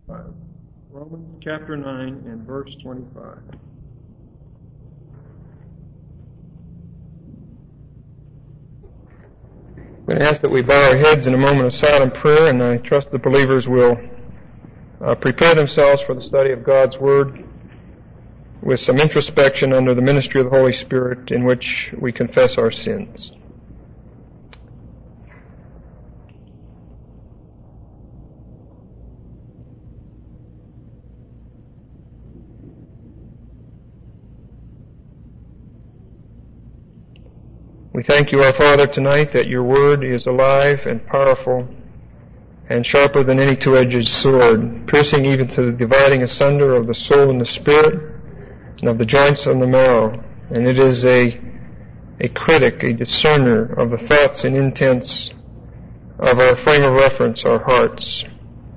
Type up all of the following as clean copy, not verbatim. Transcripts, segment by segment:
Romans chapter 9 and verse 25. I'm going to ask that we bow our heads in a moment of silent prayer, and I trust the believers will prepare themselves for the study of God's Word with some introspection under the ministry of the Holy Spirit in which we confess our sins. We thank you, our Father, tonight that your Word is alive and powerful and sharper than any two-edged sword, piercing even to the dividing asunder of the soul and the spirit and of the joints and the marrow. And it is a critic, a discerner of the thoughts and intents of our frame of reference, our hearts.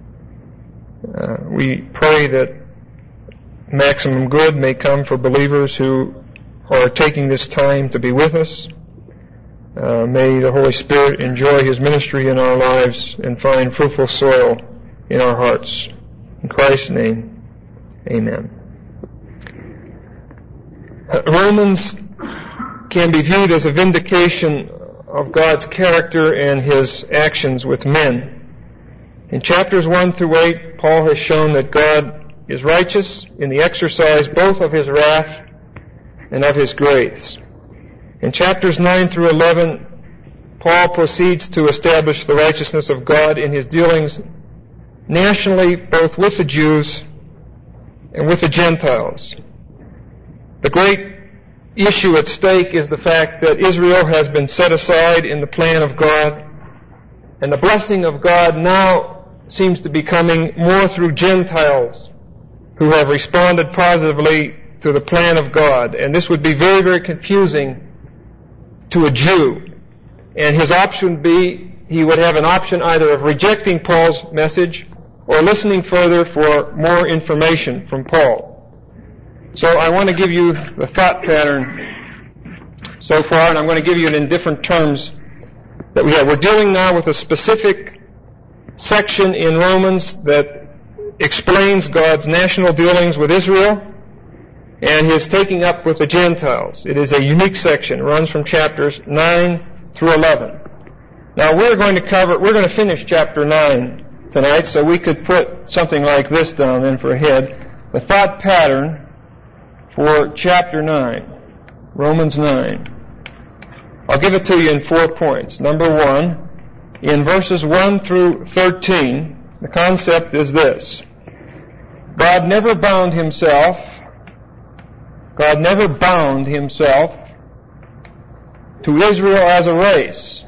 We pray that maximum good may come for believers who are taking this time to be with us. May the Holy Spirit enjoy His ministry in our lives and find fruitful soil in our hearts. In Christ's name, amen. Romans can be viewed as a vindication of God's character and His actions with men. In chapters 1 through 8, Paul has shown that God is righteous in the exercise both of His wrath and of His grace. In chapters 9 through 11, Paul proceeds to establish the righteousness of God in his dealings nationally, both with the Jews and with the Gentiles. The great issue at stake is the fact that Israel has been set aside in the plan of God, and the blessing of God now seems to be coming more through Gentiles who have responded positively to the plan of God. And this would be very, very confusing to a Jew. And his option would be, he would have an option either of rejecting Paul's message or listening further for more information from Paul. So I want to give you the thought pattern so far, and I'm going to give you it in different terms that we have. We're dealing now with a specific section in Romans that explains God's national dealings with Israel and His taking up with the Gentiles. It is a unique section. It runs from chapters 9 through 11. Now we're going to finish chapter 9 tonight, so we could put something like this down then for a head. The thought pattern for chapter 9, Romans 9. I'll give it to you in 4 points. Number 1, in verses 1 through 13, the concept is this. God never bound Himself to Israel as a race.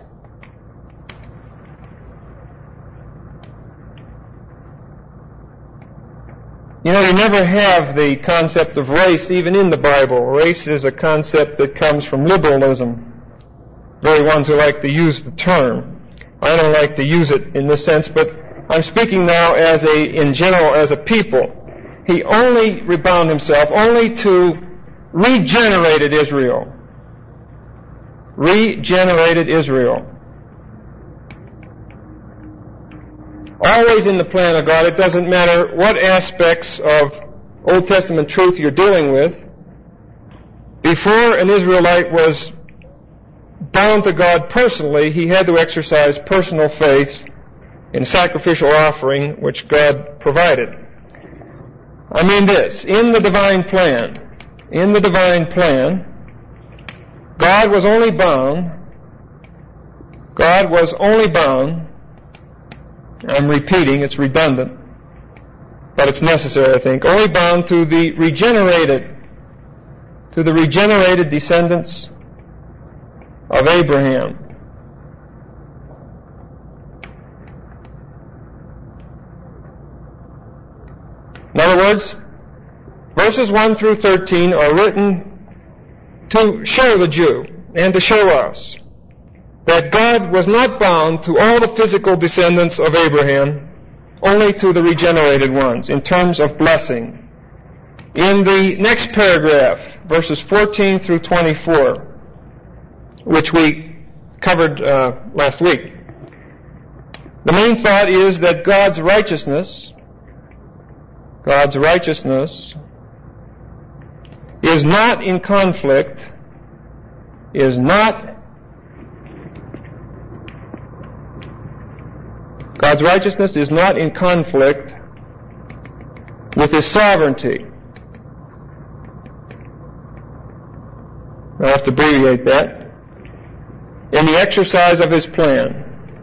You know, you never have the concept of race even in the Bible. Race is a concept that comes from liberalism. Very ones who like to use the term. I don't like to use it in this sense, but I'm speaking now in general as a people. He only rebound Himself only to regenerated Israel. Regenerated Israel. Always in the plan of God. It doesn't matter what aspects of Old Testament truth you're dealing with. Before an Israelite was bound to God personally, he had to exercise personal faith in sacrificial offering which God provided. I mean this, in the divine plan, God was only bound, I'm repeating, it's redundant, but it's necessary, I think, only bound to the regenerated descendants of Abraham. In other words, verses 1 through 13 are written to show the Jew and to show us that God was not bound to all the physical descendants of Abraham, only to the regenerated ones in terms of blessing. In the next paragraph, verses 14 through 24, which we covered last week, the main thought is that God's righteousness God's righteousness is not in conflict, God's righteousness is not in conflict with His sovereignty. I have to abbreviate that. In the exercise of His plan.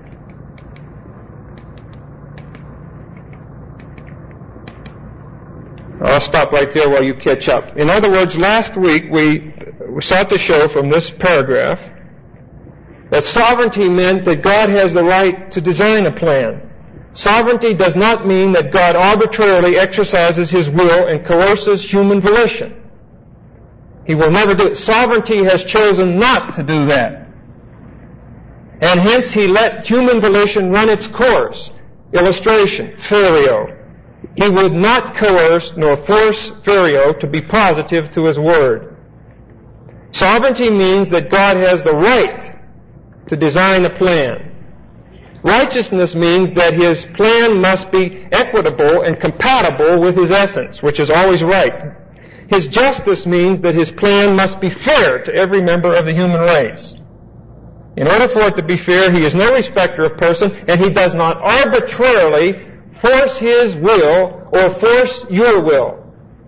I'll stop right there while you catch up. In other words, last week we sought to show from this paragraph that sovereignty meant that God has the right to design a plan. Sovereignty does not mean that God arbitrarily exercises His will and coerces human volition. He will never do it. Sovereignty has chosen not to do that. And hence He let human volition run its course. Illustration, Pharaoh. He would not coerce nor force Pharaoh to be positive to his word. Sovereignty means that God has the right to design a plan. Righteousness means that His plan must be equitable and compatible with His essence, which is always right. His justice means that His plan must be fair to every member of the human race. In order for it to be fair, He is no respecter of person, and He does not arbitrarily force His will or force your will.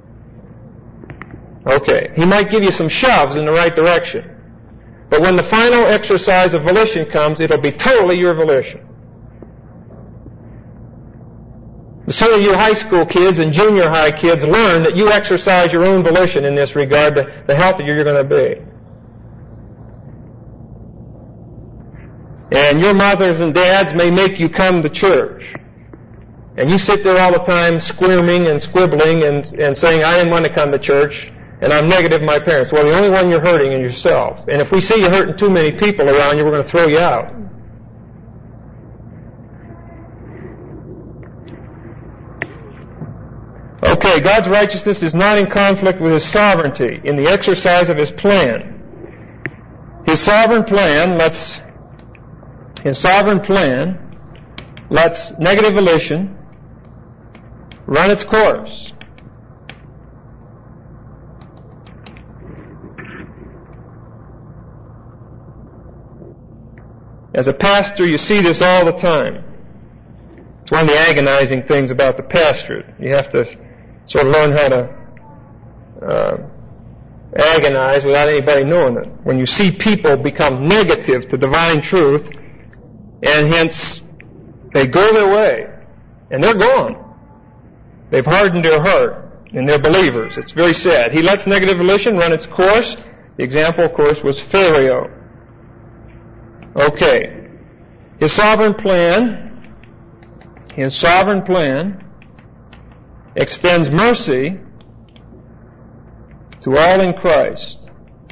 Okay, He might give you some shoves in the right direction. But when the final exercise of volition comes, it'll be totally your volition. The sooner you high school kids and junior high kids learn that you exercise your own volition in this regard, the healthier you're going to be. And your mothers and dads may make you come to church. And you sit there all the time squirming and squibbling and saying, I didn't want to come to church, and I'm negative to my parents. Well, the only one you're hurting is yourself. And if we see you hurting too many people around you, we're going to throw you out. Okay, God's righteousness is not in conflict with His sovereignty in the exercise of His plan. His sovereign plan lets negative volition run its course. As a pastor, you see this all the time. It's one of the agonizing things about the pastorate. You have to sort of learn how to agonize without anybody knowing it. When you see people become negative to divine truth, and hence they go their way, and they're gone. They've hardened their heart, and they're believers. It's very sad. He lets negative volition run its course. The example, of course, was Pharaoh. Okay. His sovereign plan extends mercy to all in Christ.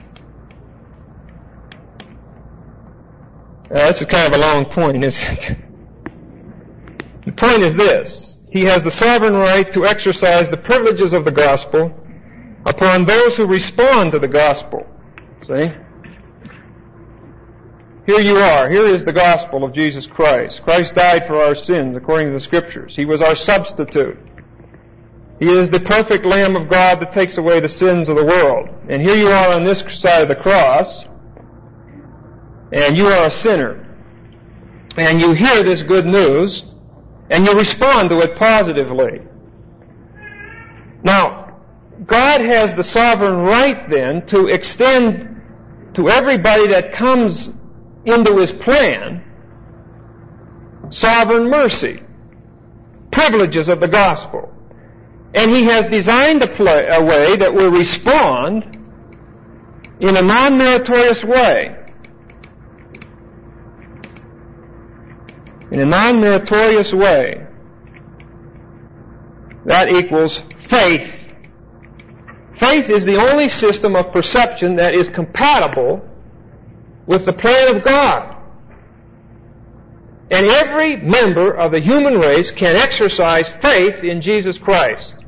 Now, that's a kind of a long point, isn't it? The point is this. He has the sovereign right to exercise the privileges of the gospel upon those who respond to the gospel. See? Here you are. Here is the gospel of Jesus Christ. Christ died for our sins according to the Scriptures. He was our substitute. He is the perfect Lamb of God that takes away the sins of the world. And here you are on this side of the cross, and you are a sinner. And you hear this good news, and you respond to it positively. Now, God has the sovereign right then to extend to everybody that comes into His plan sovereign mercy, privileges of the gospel. And He has designed a way that will respond in a non-meritorious way. In a non-meritorious way. That equals faith. Faith is the only system of perception that is compatible with the plan of God. And every member of the human race can exercise faith in Jesus Christ.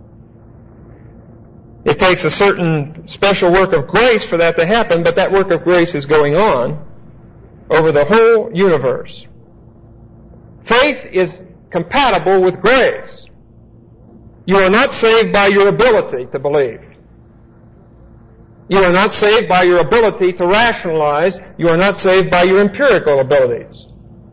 It takes a certain special work of grace for that to happen, but that work of grace is going on over the whole universe. Faith is compatible with grace. You are not saved by your ability to believe. You are not saved by your ability to rationalize. You are not saved by your empirical abilities.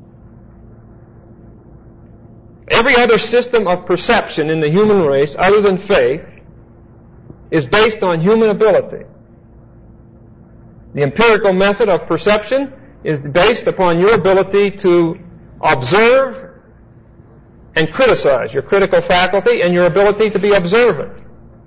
Every other system of perception in the human race, other than faith, is based on human ability. The empirical method of perception is based upon your ability to observe and criticize, your critical faculty, and your ability to be observant.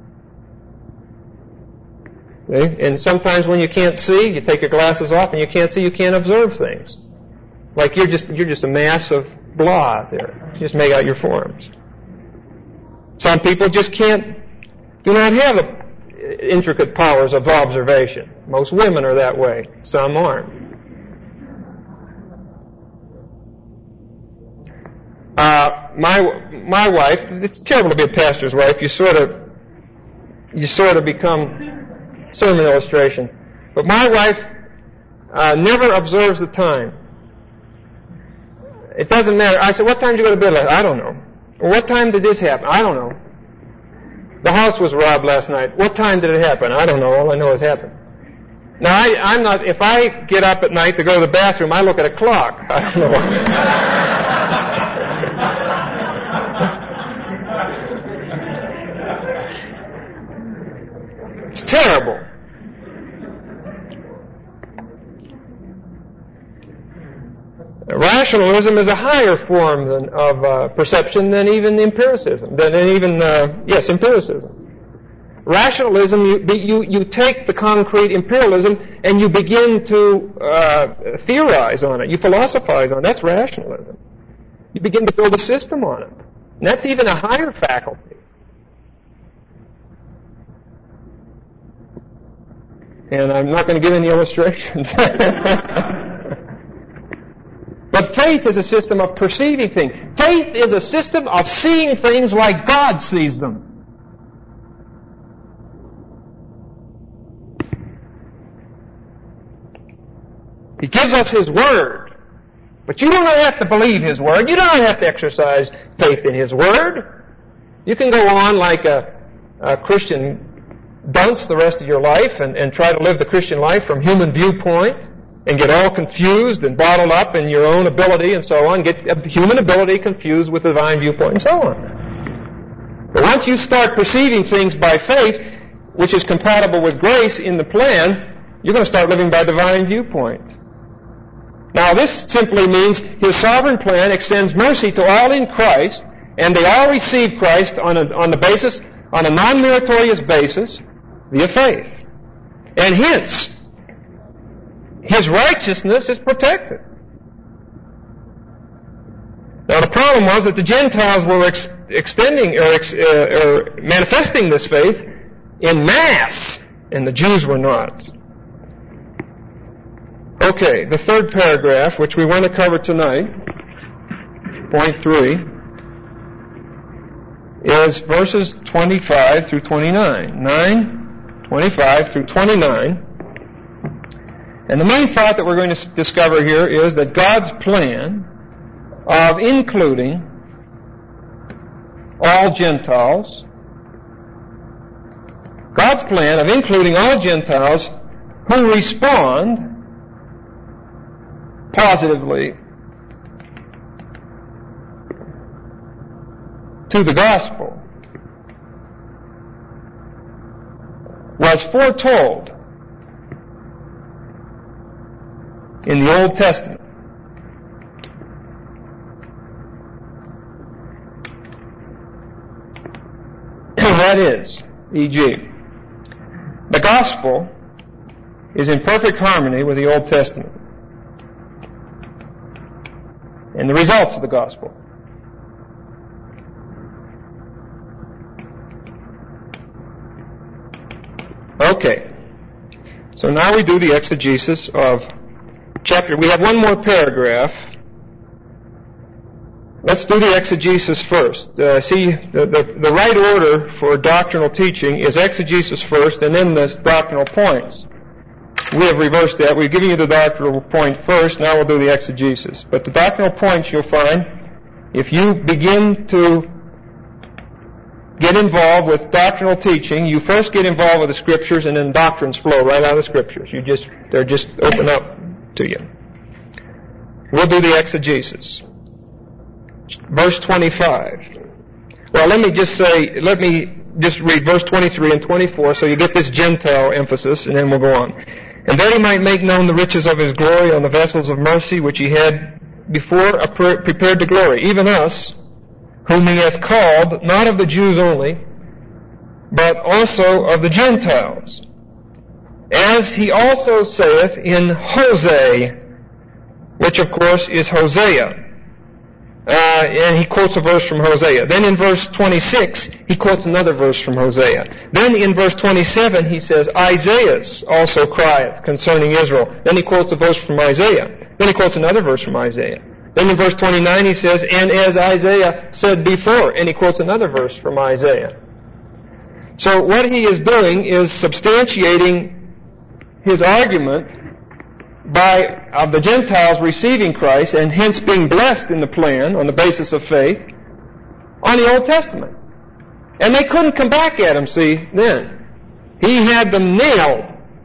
Okay? And sometimes when you can't see, you take your glasses off and you can't see, you can't observe things. Like you're just a mass of blah there. You just make out your forms. Some people just do not have intricate powers of observation. Most women are that way. Some aren't. My wife, it's terrible to be a pastor's wife. You sort of become sermon illustration. But my wife never observes the time. It doesn't matter. I said, what time did you go to bed last night? I don't know. Or what time did this happen? I don't know. The house was robbed last night. What time did it happen? I don't know. All I know is it happened. Now, I'm not, if I get up at night to go to the bathroom, I look at a clock. I don't know. It's terrible. Rationalism is a higher form of perception than even empiricism. Empiricism. Rationalism, you take the concrete empiricism and you begin to theorize on it. You philosophize on it. That's rationalism. You begin to build a system on it. And that's even a higher faculty. And I'm not going to give any illustrations. But faith is a system of perceiving things. Faith is a system of seeing things like God sees them. He gives us His Word. But you don't have to believe His Word. You don't have to exercise faith in His Word. You can go on like a Christian dunce the rest of your life and try to live the Christian life from human viewpoint and get all confused and bottled up in your own ability and so on, get human ability confused with divine viewpoint and so on. But once you start perceiving things by faith, which is compatible with grace in the plan, you're going to start living by divine viewpoint. Now this simply means His sovereign plan extends mercy to all in Christ, and they all receive Christ on a non-meritorious basis via faith. And hence, His righteousness is protected. Now the problem was that the Gentiles were extending or manifesting this faith in mass, and the Jews were not. Okay, the third paragraph, which we want to cover tonight, point 3, is verses 25 through 29. 25 through 29. And the main thought that we're going to discover here is that God's plan of including all Gentiles, God's plan of including all Gentiles who respond positively to the gospel, was foretold in the Old Testament. That is, e.g., the gospel is in perfect harmony with the Old Testament and the results of the gospel. Okay, so now we do the exegesis of chapter. We have one more paragraph. Let's do the exegesis first. See, the right order for doctrinal teaching is exegesis first and then the doctrinal points. We have reversed that. We've given you the doctrinal point first, now we'll do the exegesis. But the doctrinal points you'll find, if you begin to get involved with doctrinal teaching, you first get involved with the Scriptures, and then doctrines flow right out of the Scriptures. They're just open up to you. We'll do the exegesis. Verse 25. Well, let me just read verse 23 and 24 so you get this Gentile emphasis, and then we'll go on. And that he might make known the riches of his glory on the vessels of mercy which he had before prepared to glory, even us, whom he hath called, not of the Jews only, but also of the Gentiles. As he also saith in Hosea, which of course is Hosea. And he quotes a verse from Hosea. Then in verse 26, he quotes another verse from Hosea. Then in verse 27, he says, Isaiah also crieth concerning Israel. Then he quotes a verse from Isaiah. Then he quotes another verse from Isaiah. Then in verse 29, he says, and as Isaiah said before. And he quotes another verse from Isaiah. So what he is doing is substantiating his argument of the Gentiles receiving Christ and hence being blessed in the plan on the basis of faith on the Old Testament. And they couldn't come back at him, see, then. He had them nailed.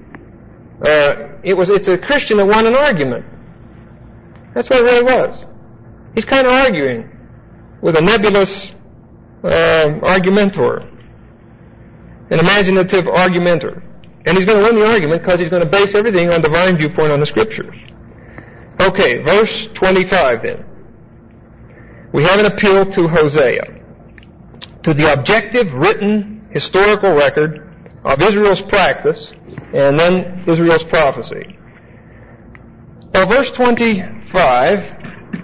It's a Christian that won an argument. That's what it really was. He's kind of arguing with a nebulous argumentor, an imaginative argumenter. And he's going to win the argument because he's going to base everything on divine viewpoint on the Scriptures. Okay, verse 25 then. We have an appeal to Hosea, to the objective, written, historical record of Israel's practice and then Israel's prophecy. Now, verse 25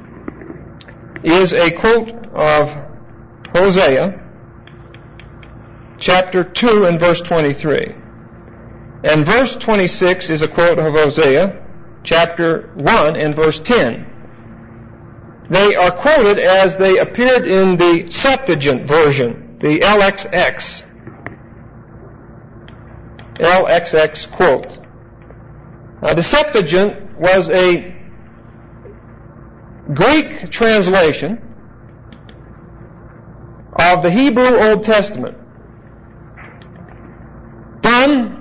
is a quote of Hosea, chapter 2 and verse 23. And verse 26 is a quote of Hosea, chapter 1 and verse 10. They are quoted as they appeared in the Septuagint version, the LXX. LXX quote. The Septuagint was a Greek translation of the Hebrew Old Testament, done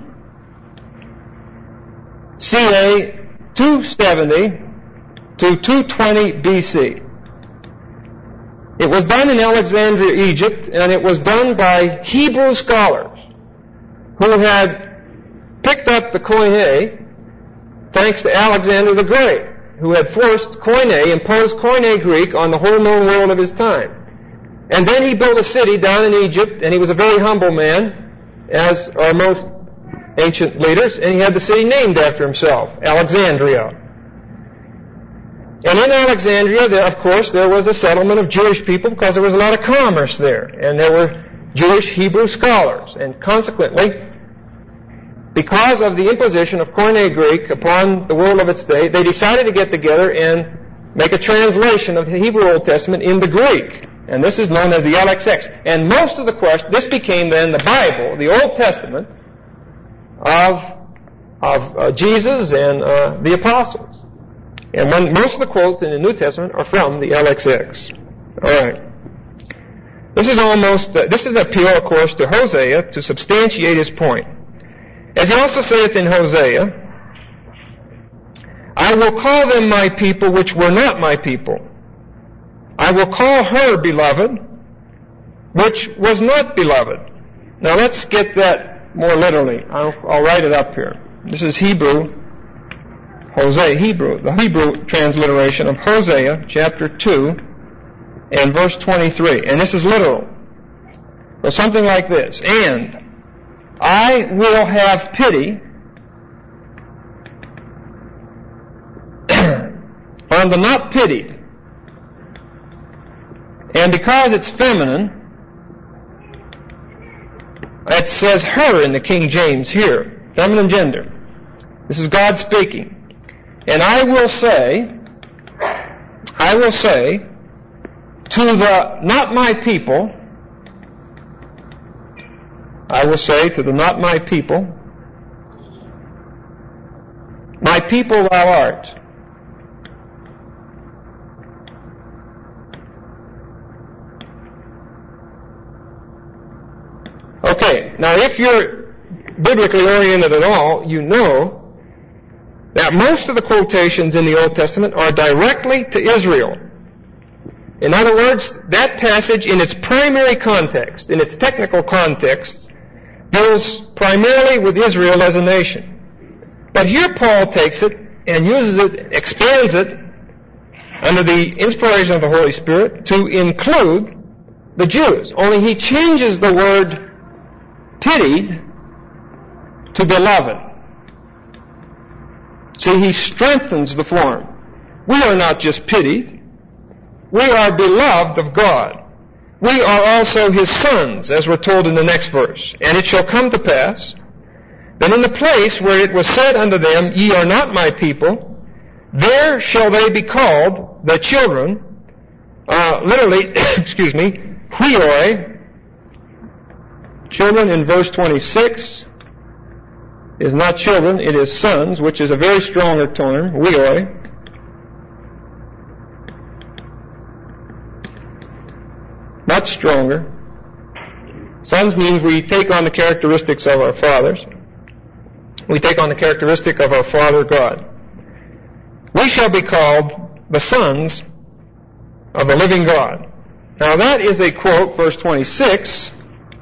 CA 270 to 220 BC. It was done in Alexandria, Egypt, and it was done by Hebrew scholars who had picked up the Koine thanks to Alexander the Great, who had forced imposed Koine Greek on the whole known world of his time. And then he built a city down in Egypt, and he was a very humble man, as are most ancient leaders, and he had the city named after himself, Alexandria. And in Alexandria, there was a settlement of Jewish people because there was a lot of commerce there, and there were Jewish Hebrew scholars, and consequently, because of the imposition of Koine Greek upon the world of its day, they decided to get together and make a translation of the Hebrew Old Testament into Greek. And this is known as the LXX. And most of the questions, this became then the Bible, the Old Testament, of Jesus and the apostles. And most of the quotes in the New Testament are from the LXX. All right. This is an appeal, of course, to Hosea to substantiate his point. As he also saith in Hosea, I will call them my people which were not my people. I will call her beloved, which was not beloved. Now let's get that more literally. I'll write it up here. This is Hebrew, the Hebrew transliteration of Hosea chapter 2 and verse 23. And this is literal. So something like this. And I will have pity on the not pitied. And because it's feminine, it says her in the King James here. Feminine gender. This is God speaking. And I will say to the not my people, I will say to the not my people thou art. Okay, now if you're biblically oriented at all, you know that most of the quotations in the Old Testament are directly to Israel. In other words, that passage in its primary context, in its technical context, deals primarily with Israel as a nation. But here Paul takes it and uses it, expands it, under the inspiration of the Holy Spirit, to include the Jews. Only he changes the word pitied to beloved. See, he strengthens the form. We are not just pitied. We are beloved of God. We are also his sons, as we're told in the next verse. And it shall come to pass that in the place where it was said unto them, Ye are not my people, there shall they be called the children, literally, huioi. Children in verse 26 is not children, it is sons, which is a very stronger term, huioi. Much stronger. Sons means we take on the characteristics of our fathers. We take on the characteristic of our Father God. We shall be called the sons of the living God. Now that is a quote, verse 26,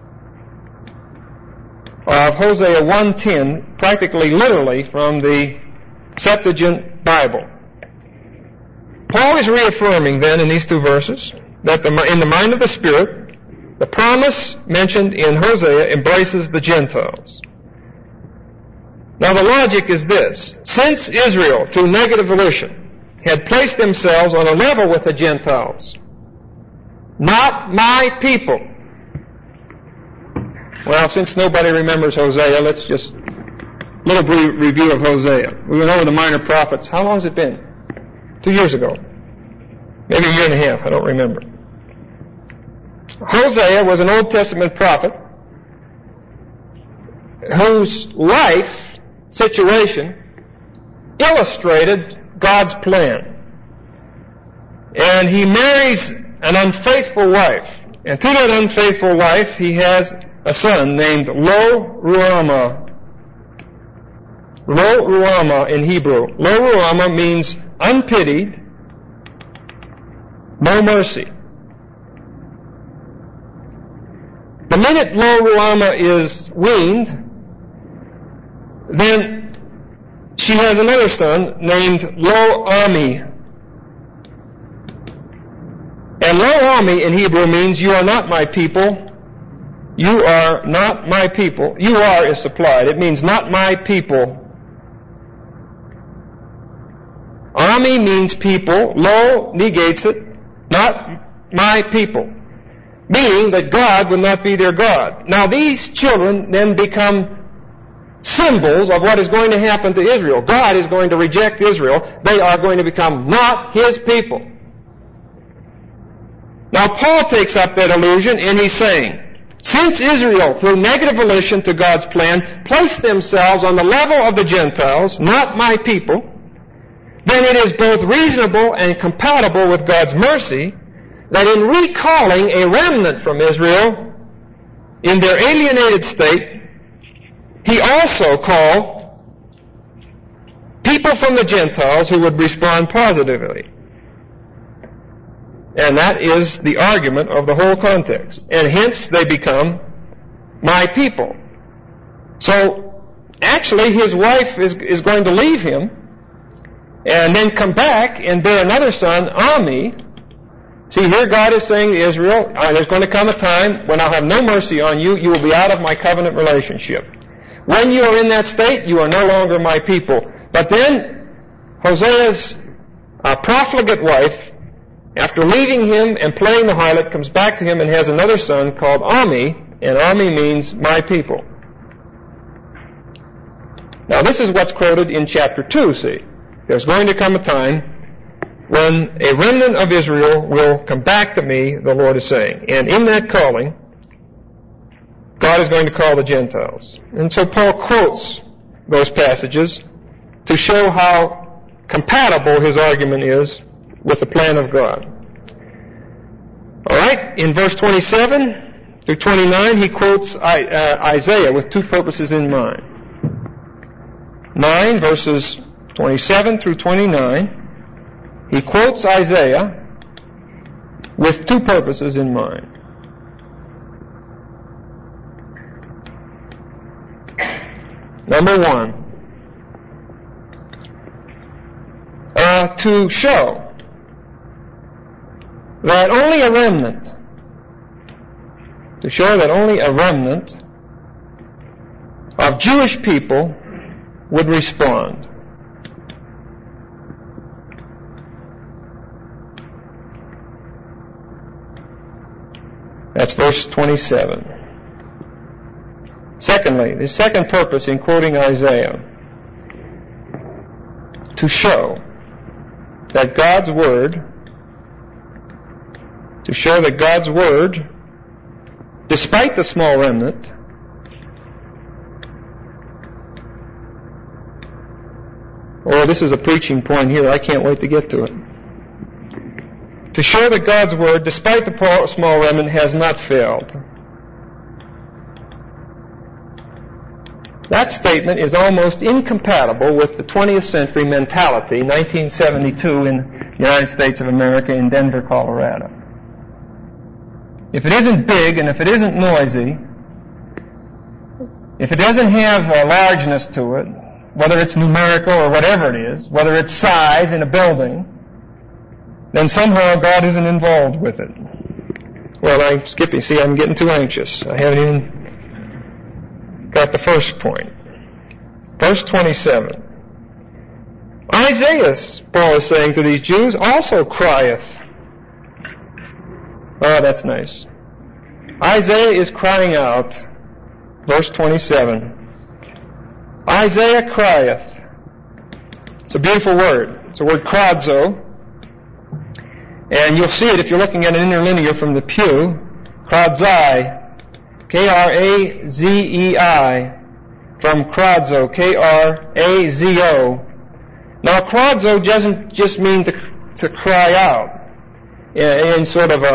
of Hosea 1:10, practically literally from the Septuagint Bible. Paul is reaffirming then in these two verses that in the mind of the Spirit, the promise mentioned in Hosea embraces the Gentiles. Now the logic is this. Since Israel, through negative volition, had placed themselves on a level with the Gentiles, not my people. Well, since nobody remembers Hosea, let's just, little brief review of Hosea. We went over the minor prophets. How long has it been? 2 years ago. Maybe a year and a half, I don't remember. Hosea was an Old Testament prophet whose life situation illustrated God's plan. And he marries an unfaithful wife. And to that unfaithful wife, he has a son named Lo-Ruhamah. Lo-Ruhamah in Hebrew. Lo-Ruhamah means unpitied, no mercy. The minute Lo-Ruhamah is weaned, then she has another son named Lo-Ami. And Lo-Ami in Hebrew means you are not my people. You are not my people. You are is supplied. It means not my people. Ami means people. Lo negates it. Not my people. Meaning that God would not be their God. Now these children then become symbols of what is going to happen to Israel. God is going to reject Israel. They are going to become not his people. Now Paul takes up that allusion and he's saying, since Israel, through negative volition to God's plan, placed themselves on the level of the Gentiles, not my people, then it is both reasonable and compatible with God's mercy that in recalling a remnant from Israel in their alienated state, he also called people from the Gentiles who would respond positively. And that is the argument of the whole context. And hence they become my people. So actually his wife is going to leave him and then come back and bear another son, Ami. See, here God is saying to Israel, there's going to come a time when I'll have no mercy on you. You will be out of my covenant relationship. When you are in that state, you are no longer my people. But then Hosea's profligate wife, after leaving him and playing the harlot, comes back to him and has another son called Ami, and Ami means my people. Now this is what's quoted in chapter 2, see. There's going to come a time when a remnant of Israel will come back to me, the Lord is saying. And in that calling, God is going to call the Gentiles. And so Paul quotes those passages to show how compatible his argument is with the plan of God. All right, in verse 27, through 29, he quotes Isaiah with two purposes in mind. 9 verses 27 through 29, he quotes Isaiah with two purposes in mind. Number one, to show that only a remnant of Jewish people would respond. That's verse 27. Secondly, the second purpose in quoting Isaiah, to show that God's Word, despite the small remnant, this is a preaching point here, I can't wait to get to it. To show that God's Word, despite the small remnant, has not failed. That statement is almost incompatible with the 20th century mentality, 1972 in the United States of America in Denver, Colorado. If it isn't big and if it isn't noisy, if it doesn't have a largeness to it, whether it's numerical or whatever it is, whether it's size in a building, then somehow God isn't involved with it. Well, I'm skipping. See, I'm getting too anxious. I haven't even got the first point. Verse 27. Isaiah, Paul is saying to these Jews, also crieth. Oh, that's nice. Isaiah is crying out. Verse 27. Isaiah crieth. It's a beautiful word. It's the word kradzo. And you'll see it if you're looking at an interlinear from the pew. Krazai. K-R-A-Z-E-I. From kradzo. K-R-A-Z-O. Now, kradzo doesn't just mean to cry out. In sort of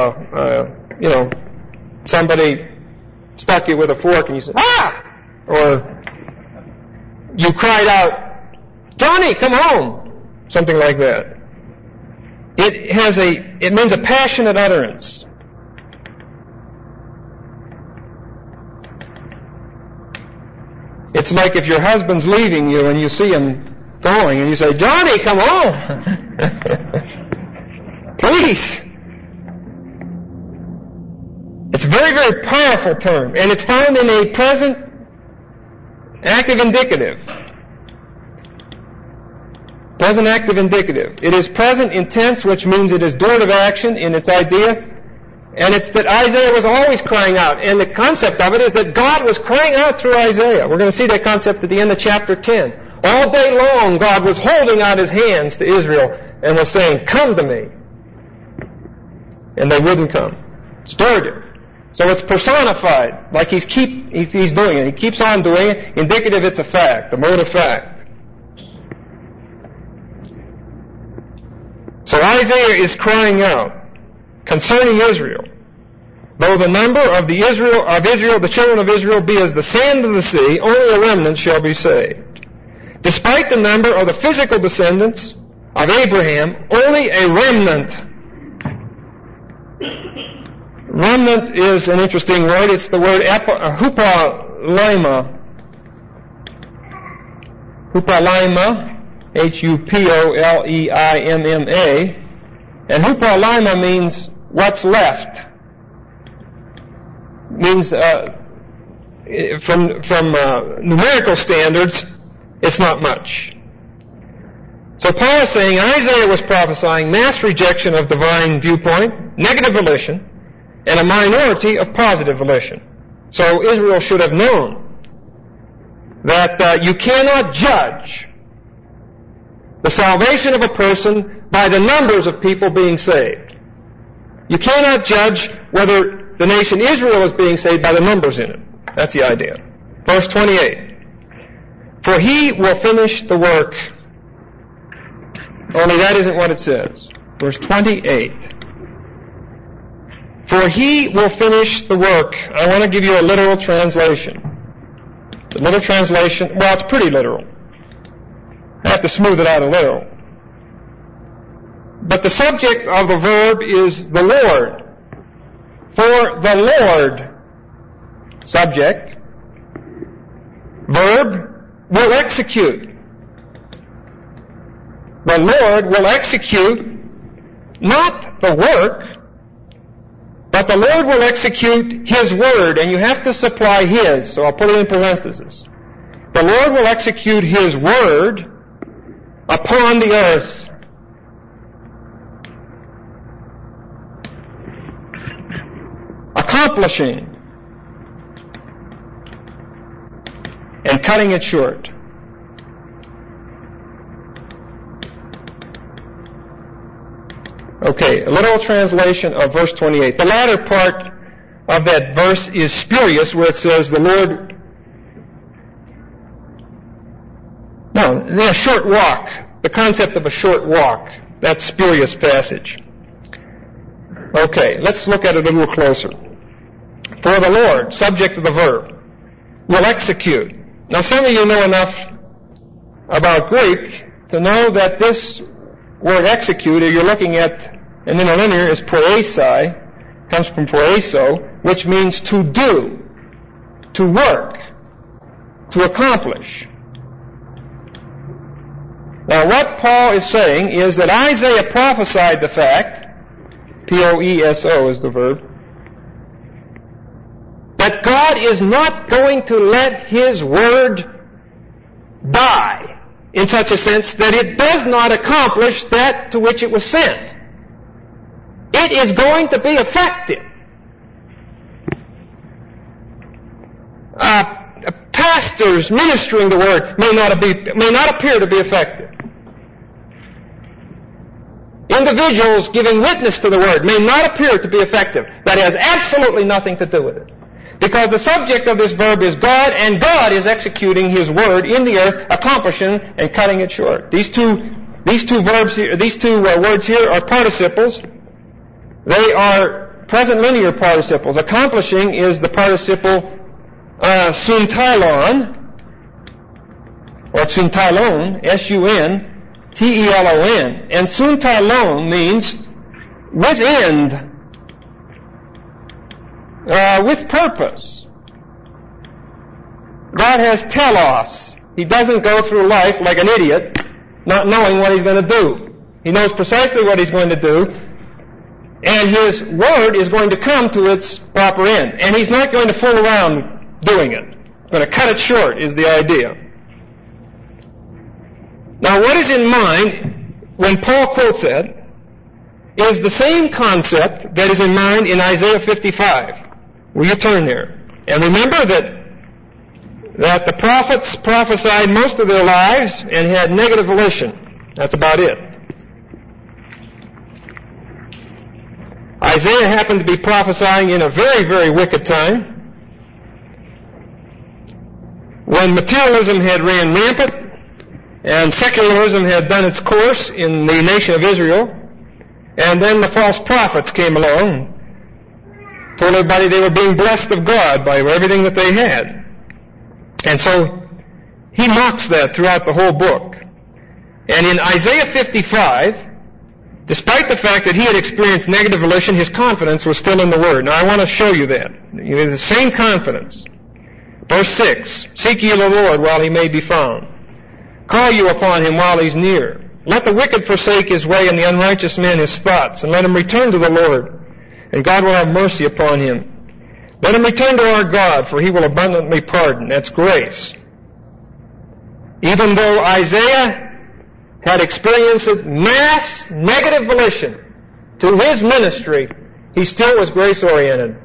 somebody stuck you with a fork and you said, ah! Or you cried out, Johnny, come home! Something like that. It means a passionate utterance. It's like if your husband's leaving you and you see him going and you say, Johnny, come home! Please! It's a very, very powerful term, and it's found in a present active indicative. Present active indicative. It is present intense, which means it is durative action in its idea, and it's that Isaiah was always crying out, and the concept of it is that God was crying out through Isaiah. We're going to see that concept at the end of chapter 10. All day long, God was holding out His hands to Israel and was saying, come to me. And they wouldn't come. It's durative. So it's personified, like he's doing it. He keeps on doing it. Indicative, it's a fact, a mode of fact. So Isaiah is crying out concerning Israel. Though the number of the children of Israel, be as the sand of the sea, only a remnant shall be saved. Despite the number of the physical descendants of Abraham, only a remnant. Remnant is an interesting word. It's the word hupalaima. Hupalaima, H-U-P-O-L-E-I-M-M-A. And hupalaima means what's left. Means from numerical standards, it's not much. So Paul is saying Isaiah was prophesying mass rejection of divine viewpoint, negative volition, and a minority of positive volition. So Israel should have known that you cannot judge the salvation of a person by the numbers of people being saved. You cannot judge whether the nation Israel is being saved by the numbers in it. That's the idea. Verse 28. For He will finish the work. Only that isn't what it says. Verse 28. For he will finish the work. I want to give you a literal translation. The literal translation, well, it's pretty literal. I have to smooth it out a little. But the subject of the verb is the Lord. For the Lord, subject, verb, will execute. The Lord will execute not the work, but the Lord will execute His word, and you have to supply His, so I'll put it in parentheses. The Lord will execute His word upon the earth. Accomplishing and cutting it short. Okay, a literal translation of verse 28. The latter part of that verse is spurious, where it says the Lord... No, a short walk. The concept of a short walk. That spurious passage. Okay, let's look at it a little closer. For the Lord, subject of the verb, will execute. Now, some of you know enough about Greek to know that this word execute, if you're looking at an interlinear, is poiesai, comes from poieso, which means to do, to work, to accomplish. Now, what Paul is saying is that Isaiah prophesied the fact, P-O-E-S-O is the verb, that God is not going to let His word die, in such a sense that it does not accomplish that to which it was sent. It is going to be effective. Pastors ministering the word may not appear to be effective. Individuals giving witness to the word may not appear to be effective. That has absolutely nothing to do with it. Because the subject of this verb is God, and God is executing His word in the earth, accomplishing and cutting it short. These two words here are participles. They are present linear participles. Accomplishing is the participle suntailon, or suntailon, S-U-N-T-E-L-O-N. And suntailon means with end, with purpose. God has telos. He doesn't go through life like an idiot, not knowing what He's going to do. He knows precisely what He's going to do, and His word is going to come to its proper end. And He's not going to fool around doing it. He's going to cut it short, is the idea. Now, what is in mind when Paul quotes that is the same concept that is in mind in Isaiah 55. Will you turn there? And remember that the prophets prophesied most of their lives and had negative volition. That's about it. Isaiah happened to be prophesying in a very, very wicked time, when materialism had ran rampant and secularism had done its course in the nation of Israel, and then the false prophets came along, told everybody they were being blessed of God by everything that they had. And so he mocks that throughout the whole book. And in Isaiah 55, despite the fact that he had experienced negative volition, his confidence was still in the Word. Now I want to show you that. It is the same confidence. Verse 6, seek ye the Lord while He may be found. Call you upon Him while He's near. Let the wicked forsake his way and the unrighteous man his thoughts, and let him return to the Lord, and God will have mercy upon him. Let him return to our God, for He will abundantly pardon. That's grace. Even though Isaiah had experienced mass negative volition to his ministry, he still was grace-oriented.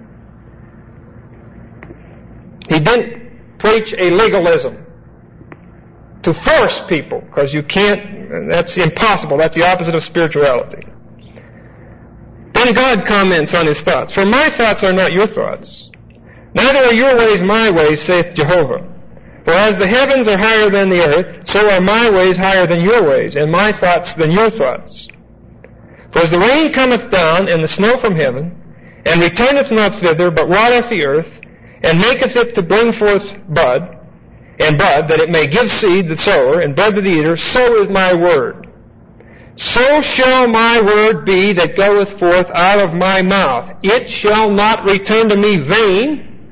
He didn't preach a legalism to force people, because you can't, that's impossible. That's the opposite of spirituality. Then God comments on His thoughts. For my thoughts are not your thoughts, neither are your ways my ways, saith Jehovah. For as the heavens are higher than the earth, so are my ways higher than your ways, and my thoughts than your thoughts. For as the rain cometh down, and the snow from heaven, and returneth not thither, but watereth the earth, and maketh it to bring forth bud, that it may give seed to the sower, and bread to the eater, so is my word. So shall my word be that goeth forth out of my mouth. It shall not return to me vain,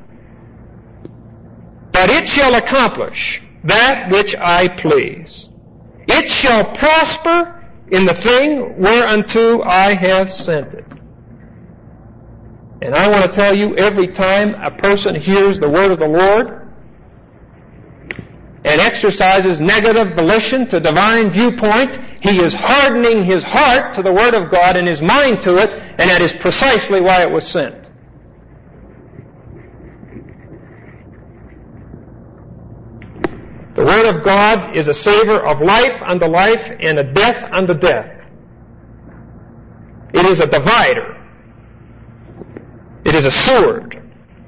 but it shall accomplish that which I please. It shall prosper in the thing whereunto I have sent it. And I want to tell you, every time a person hears the word of the Lord and exercises negative volition to divine viewpoint, he is hardening his heart to the Word of God and his mind to it, and that is precisely why it was sent. The Word of God is a savor of life unto life and a death unto death. It is a divider. It is a sword.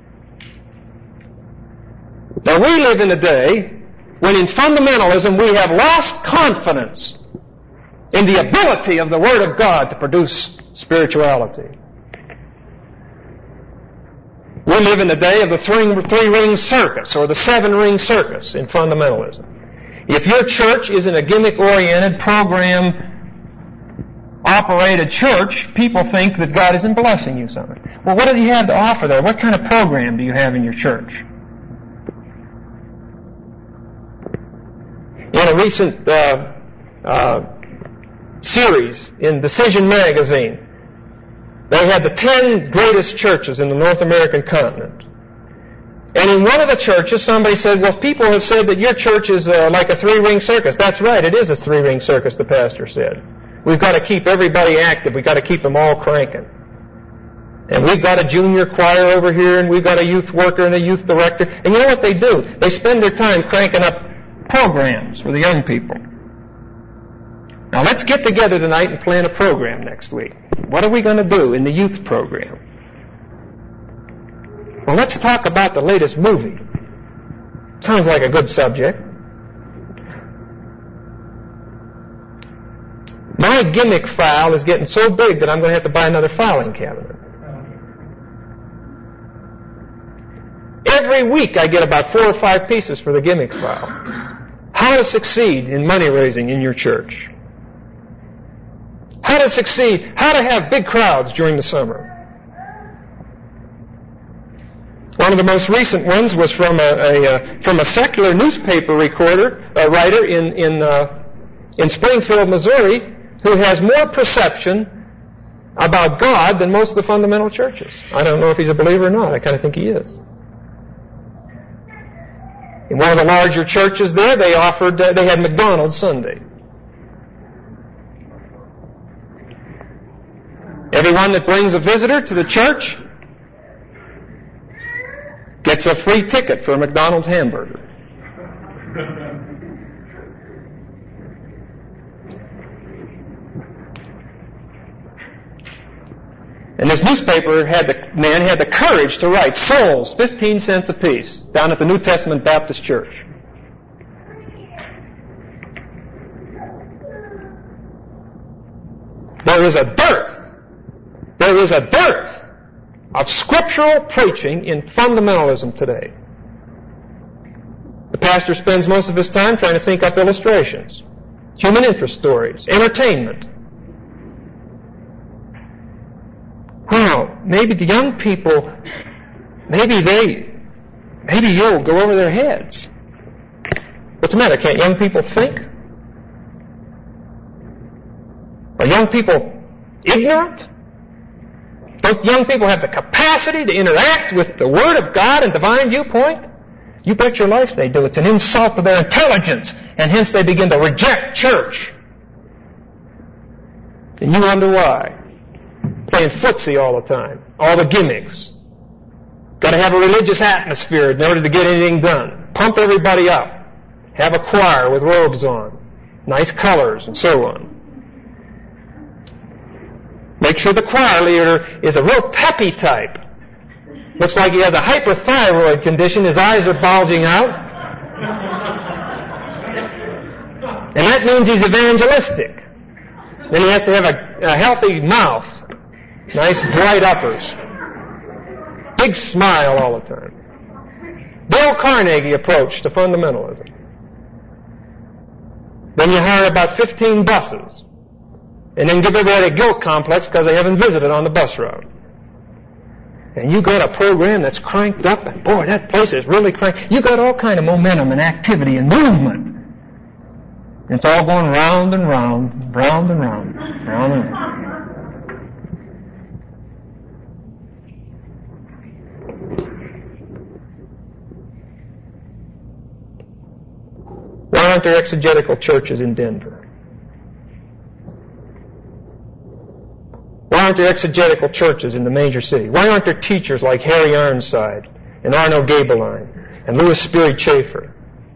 Now we live in a day when in fundamentalism we have lost confidence in the ability of the Word of God to produce spirituality. We live in the day of the three-ring circus or the seven-ring circus in fundamentalism. If your church isn't a gimmick-oriented, program-operated church, people think that God isn't blessing you something. Well, what do you have to offer there? What kind of program do you have in your church? In a recent series in Decision Magazine, they had the 10 greatest churches in the North American continent. And in one of the churches, somebody said, well, people have said that your church is like a three-ring circus. That's right, it is a three-ring circus, the pastor said. We've got to keep everybody active. We've got to keep them all cranking. And we've got a junior choir over here, and we've got a youth worker and a youth director. And you know what they do? They spend their time cranking up programs for the young people. Now let's get together tonight and plan a program next week. What are we going to do in the youth program? Well, let's talk about the latest movie. Sounds like a good subject. My gimmick file is getting so big that I'm going to have to buy another filing cabinet. Every week I get about 4 or 5 pieces for the gimmick file. How to succeed in money raising in your church. How to succeed, how to have big crowds during the summer. One of the most recent ones was from a secular newspaper writer in Springfield, Missouri, who has more perception about God than most of the fundamental churches. I don't know if he's a believer or not. I kind of think he is. In one of the larger churches there, they had McDonald's Sunday. Everyone that brings a visitor to the church gets a free ticket for a McDonald's hamburger. And this newspaper had the courage to write, souls, 15 cents apiece, down at the New Testament Baptist Church. There is a dearth of scriptural preaching in fundamentalism today. The pastor spends most of his time trying to think up illustrations, human interest stories, entertainment. Well, maybe the young people, maybe you'll go over their heads. What's the matter? Can't young people think? Are young people ignorant? Don't young people have the capacity to interact with the Word of God and divine viewpoint? You bet your life they do. It's an insult to their intelligence, and hence they begin to reject church. And you wonder why. Playing footsie all the time. All the gimmicks. Got to have a religious atmosphere in order to get anything done. Pump everybody up. Have a choir with robes on. Nice colors and so on. Make sure the choir leader is a real peppy type. Looks like he has a hyperthyroid condition. His eyes are bulging out. And that means he's evangelistic. Then he has to have a healthy mouth. Nice bright uppers. big smile all the time. Dale Carnegie approach to fundamentalism. Then you hire about 15 buses, and then give everybody a guilt complex because they haven't visited on the bus route. And you got a program that's cranked up, and boy, that place is really cranked. You got all kind of momentum and activity and movement. And it's all going round and round, round and round, round and round. Why aren't there exegetical churches in Denver? Why aren't there exegetical churches in the major city? Why aren't there teachers like Harry Ironside and Arno Gabeline and Louis Sperry Chafer?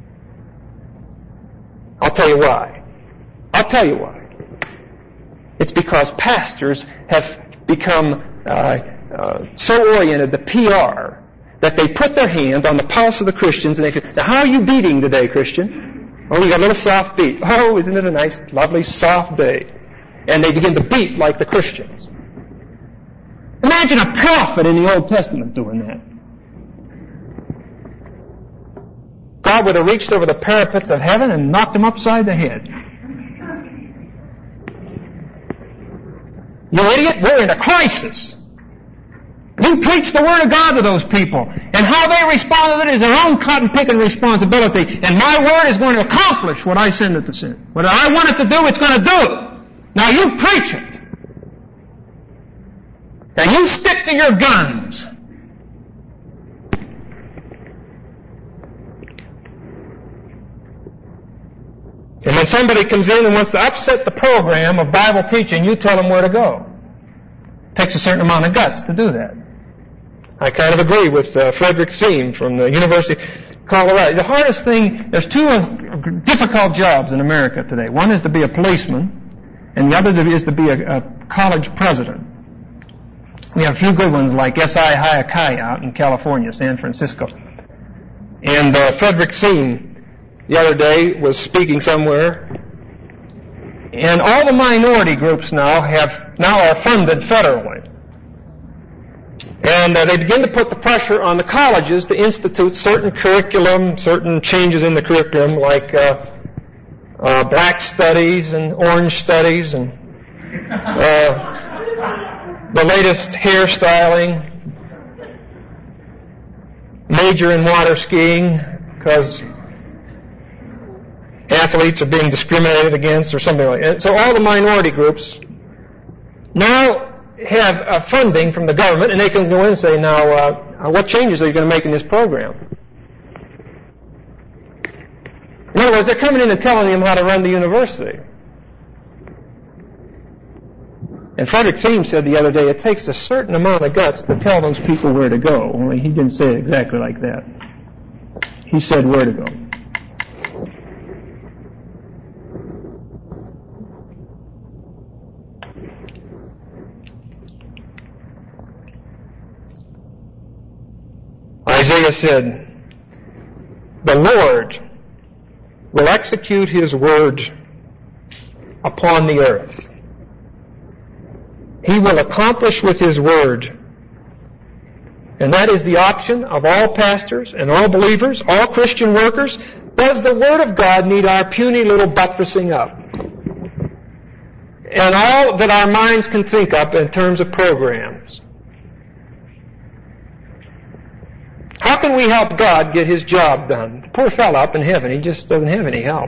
I'll tell you why. I'll tell you why. It's because pastors have become so oriented to PR that they put their hand on the pulse of the Christians and they say, now how are you beating today, Christian? Oh, you got a little soft beat. Oh, isn't it a nice, lovely, soft day? And they begin to beat like the Christians. Imagine a prophet in the Old Testament doing that. God would have reached over the parapets of heaven and knocked him upside the head. You idiot, we're in a crisis. You preach the Word of God to those people. And how they respond to it is their own cotton-picking responsibility. And my Word is going to accomplish what I send it to send. What I want it to do, it's going to do. Now you preach it. Now you stick to your guns. And when somebody comes in and wants to upset the program of Bible teaching, you tell them where to go. It takes a certain amount of guts to do that. I kind of agree with Frederick Thiem from the University of Colorado. The hardest thing, there's two difficult jobs in America today. One is to be a policeman, and the other is to be a college president. We have a few good ones like S.I. Hayakawa out in California, San Francisco. And Frederick Thiem the other day was speaking somewhere, and all the minority groups now are funded federally. And they begin to put the pressure on the colleges to institute certain curriculum, certain changes in the curriculum, like black studies and orange studies and the latest hairstyling, major in water skiing because athletes are being discriminated against or something like that. So all the minority groups now have funding from the government, and they can go in and say, now, what changes are you going to make in this program? In other words, they're coming in and telling them how to run the university. And Frederick Thiem said the other day, it takes a certain amount of guts to tell those people where to go. Only he didn't say it exactly like that. He said where to go. Isaiah said, the Lord will execute His word upon the earth. He will accomplish with His word. And that is the option of all pastors and all believers, all Christian workers. Does the Word of God need our puny little buttressing up? And all that our minds can think up in terms of programs. How can we help God get His job done? The poor fellow up in heaven, he just doesn't have any help.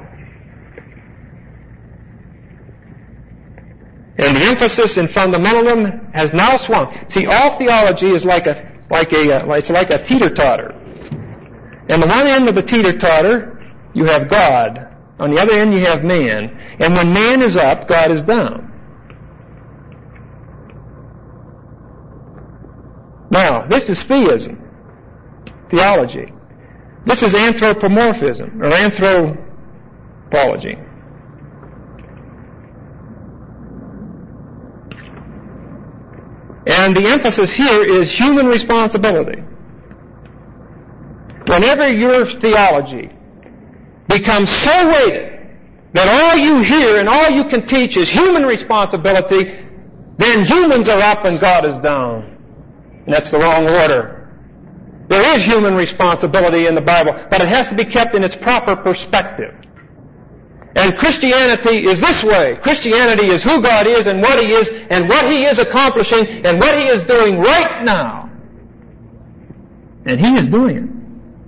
And the emphasis in fundamentalism has now swung. See, all theology is like a teeter-totter. And the one end of the teeter-totter, you have God. On the other end, you have man. And when man is up, God is down. Now, this is theism. Theology. This is anthropomorphism, or anthropology. And the emphasis here is human responsibility. Whenever your theology becomes so weighted that all you hear and all you can teach is human responsibility, then humans are up and God is down. And that's the wrong order. There is human responsibility in the Bible, but it has to be kept in its proper perspective. And Christianity is this way. Christianity is who God is and what He is and what He is accomplishing and what He is doing right now. And He is doing it.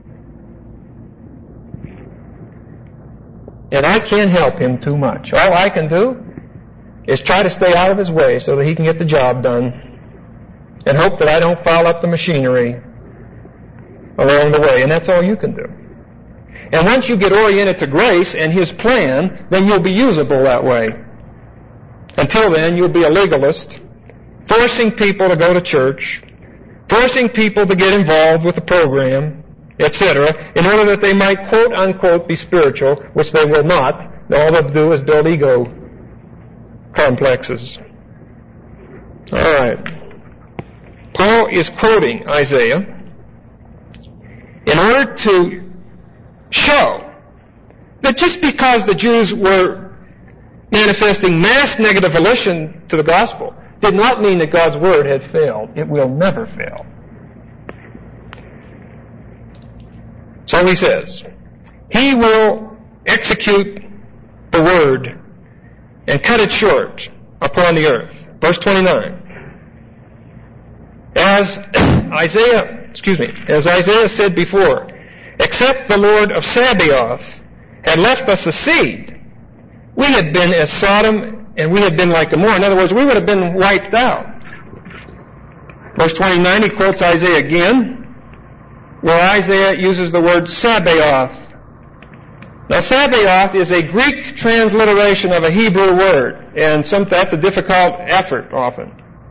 And I can't help Him too much. All I can do is try to stay out of His way so that He can get the job done and hope that I don't foul up the machinery along the way. And that's all you can do. And once you get oriented to grace and His plan, then you'll be usable that way. Until then, you'll be a legalist, forcing people to go to church, forcing people to get involved with the program, etc., in order that they might quote-unquote be spiritual, which they will not. All they'll do is build ego complexes. All right. Paul is quoting Isaiah in order to show that just because the Jews were manifesting mass negative volition to the gospel did not mean that God's word had failed. It will never fail. So he says, He will execute the word and cut it short upon the earth. Verse 29. As Isaiah said before, except the Lord of Sabaoth had left us a seed, we had been as Sodom and we had been like Gomorrah. In other words, we would have been wiped out. Verse 29, he quotes Isaiah again, where Isaiah uses the word Sabaoth. Now, Sabaoth is a Greek transliteration of a Hebrew word, and that's a difficult effort often.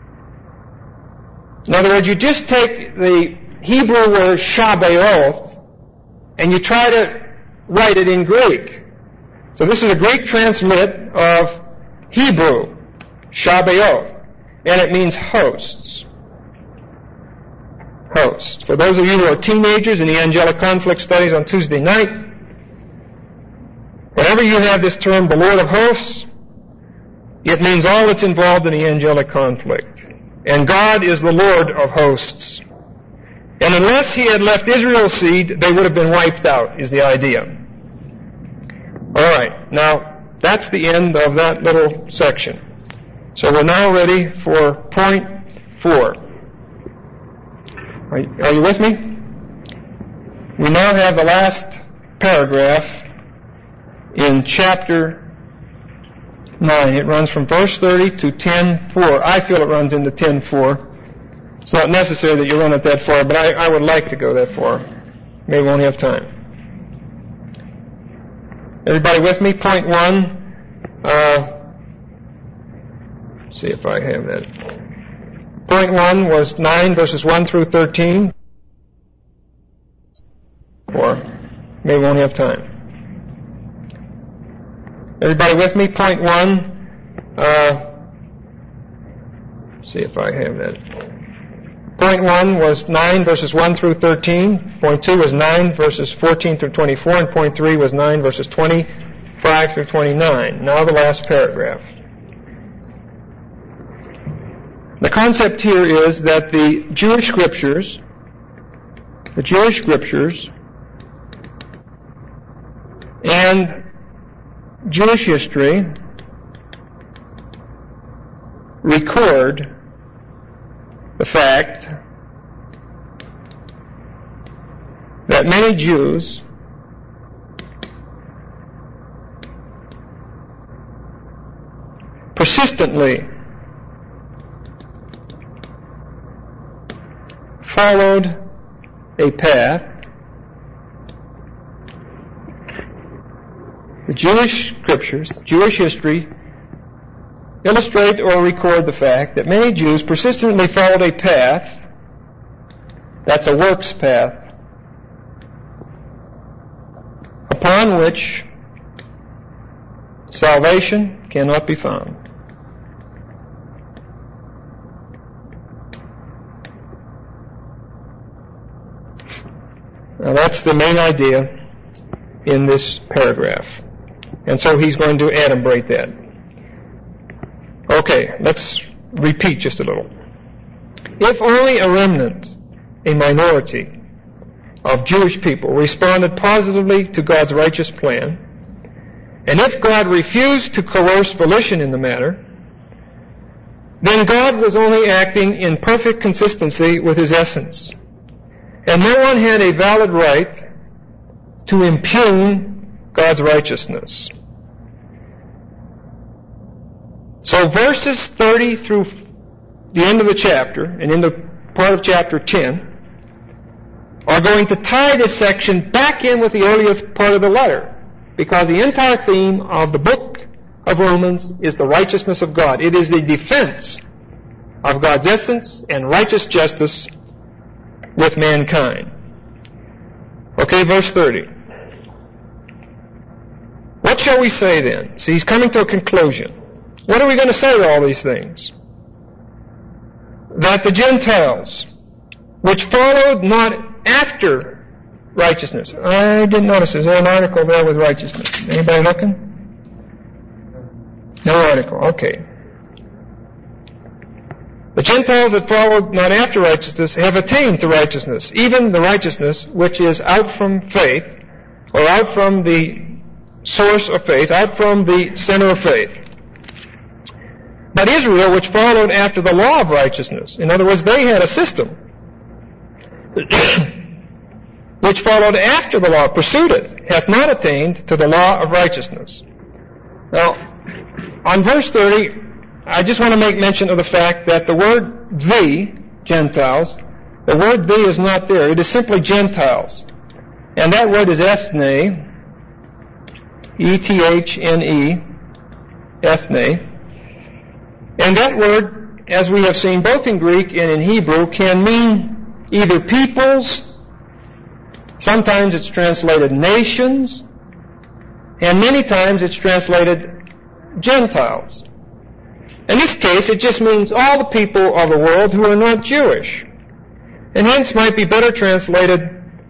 In other words, you just take the Hebrew word Sabaoth and you try to write it in Greek. So this is a Greek translit of Hebrew, Sabaoth, and it means hosts. Hosts. For those of you who are teenagers in the angelic conflict studies on Tuesday night, whenever you have this term, the Lord of hosts, it means all that's involved in the angelic conflict. And God is the Lord of hosts. And unless He had left Israel's seed, they would have been wiped out, is the idea. All right. Now, that's the end of that little section. So we're now ready for point 4. Are you with me? We now have the last paragraph in chapter 9. It runs from verse 30 to 10:4. I feel it runs into 10:4. It's not necessary that you run it that far, but I would like to go that far. Maybe we won't have time. Everybody with me? Point 1. Let's see if I have that. Point 1 was 9 verses 1 through 13. Or maybe we won't have time. Everybody with me? Point 1. Let's see if I have that. Point 1 was 9 verses 1 through 13. Point 2 was 9 verses 14 through 24. And point 3 was 9 verses 25 through 29. Now the last paragraph. The concept here is that the Jewish Scriptures and Jewish history record the fact that many Jews persistently followed a path. The Jewish Scriptures, Jewish history, illustrate or record the fact that many Jews persistently followed a path, that's a works path, upon which salvation cannot be found. Now that's the main idea in this paragraph. And so he's going to adumbrate that. Okay, let's repeat just a little. If only a remnant, a minority, of Jewish people responded positively to God's righteous plan, and if God refused to coerce volition in the matter, then God was only acting in perfect consistency with His essence, and no one had a valid right to impugn God's righteousness. So verses 30 through the end of the chapter, and into part of chapter 10, are going to tie this section back in with the earliest part of the letter, because the entire theme of the book of Romans is the righteousness of God. It is the defense of God's essence and righteous justice with mankind. Okay, verse 30. What shall we say then? See, he's coming to a conclusion. What are we going to say to all these things? That the Gentiles, which followed not after righteousness. I didn't notice. Is there an article there with righteousness? Anybody looking? No article. Okay. The Gentiles that followed not after righteousness have attained to righteousness, even the righteousness which is out from faith, or out from the source of faith, out from the center of faith. But Israel, which followed after the law of righteousness, in other words, they had a system which followed after the law, pursued it, hath not attained to the law of righteousness. Now, on verse 30, I just want to make mention of the fact that the word "the" Gentiles, the word "the" is not there. It is simply Gentiles. And that word is ethne, E-T-H-N-E, ethne. And that word, as we have seen both in Greek and in Hebrew, can mean either peoples, sometimes it's translated nations, and many times it's translated Gentiles. In this case, it just means all the people of the world who are not Jewish, and hence might be better translated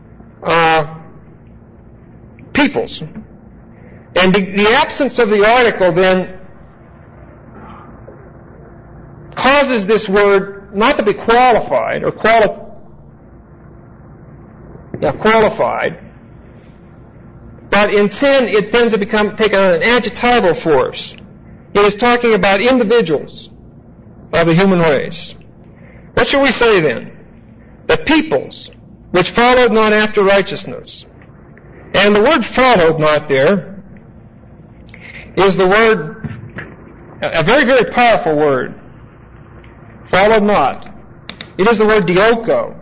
peoples. And the absence of the article then causes this word not to be qualified or qualified, but in sin it tends to take on an adjectival force. It is talking about individuals of the human race. What shall we say then? The peoples which followed not after righteousness. And the word "followed not" there is the word, a very, very powerful word. Followed not. It is the word dioko.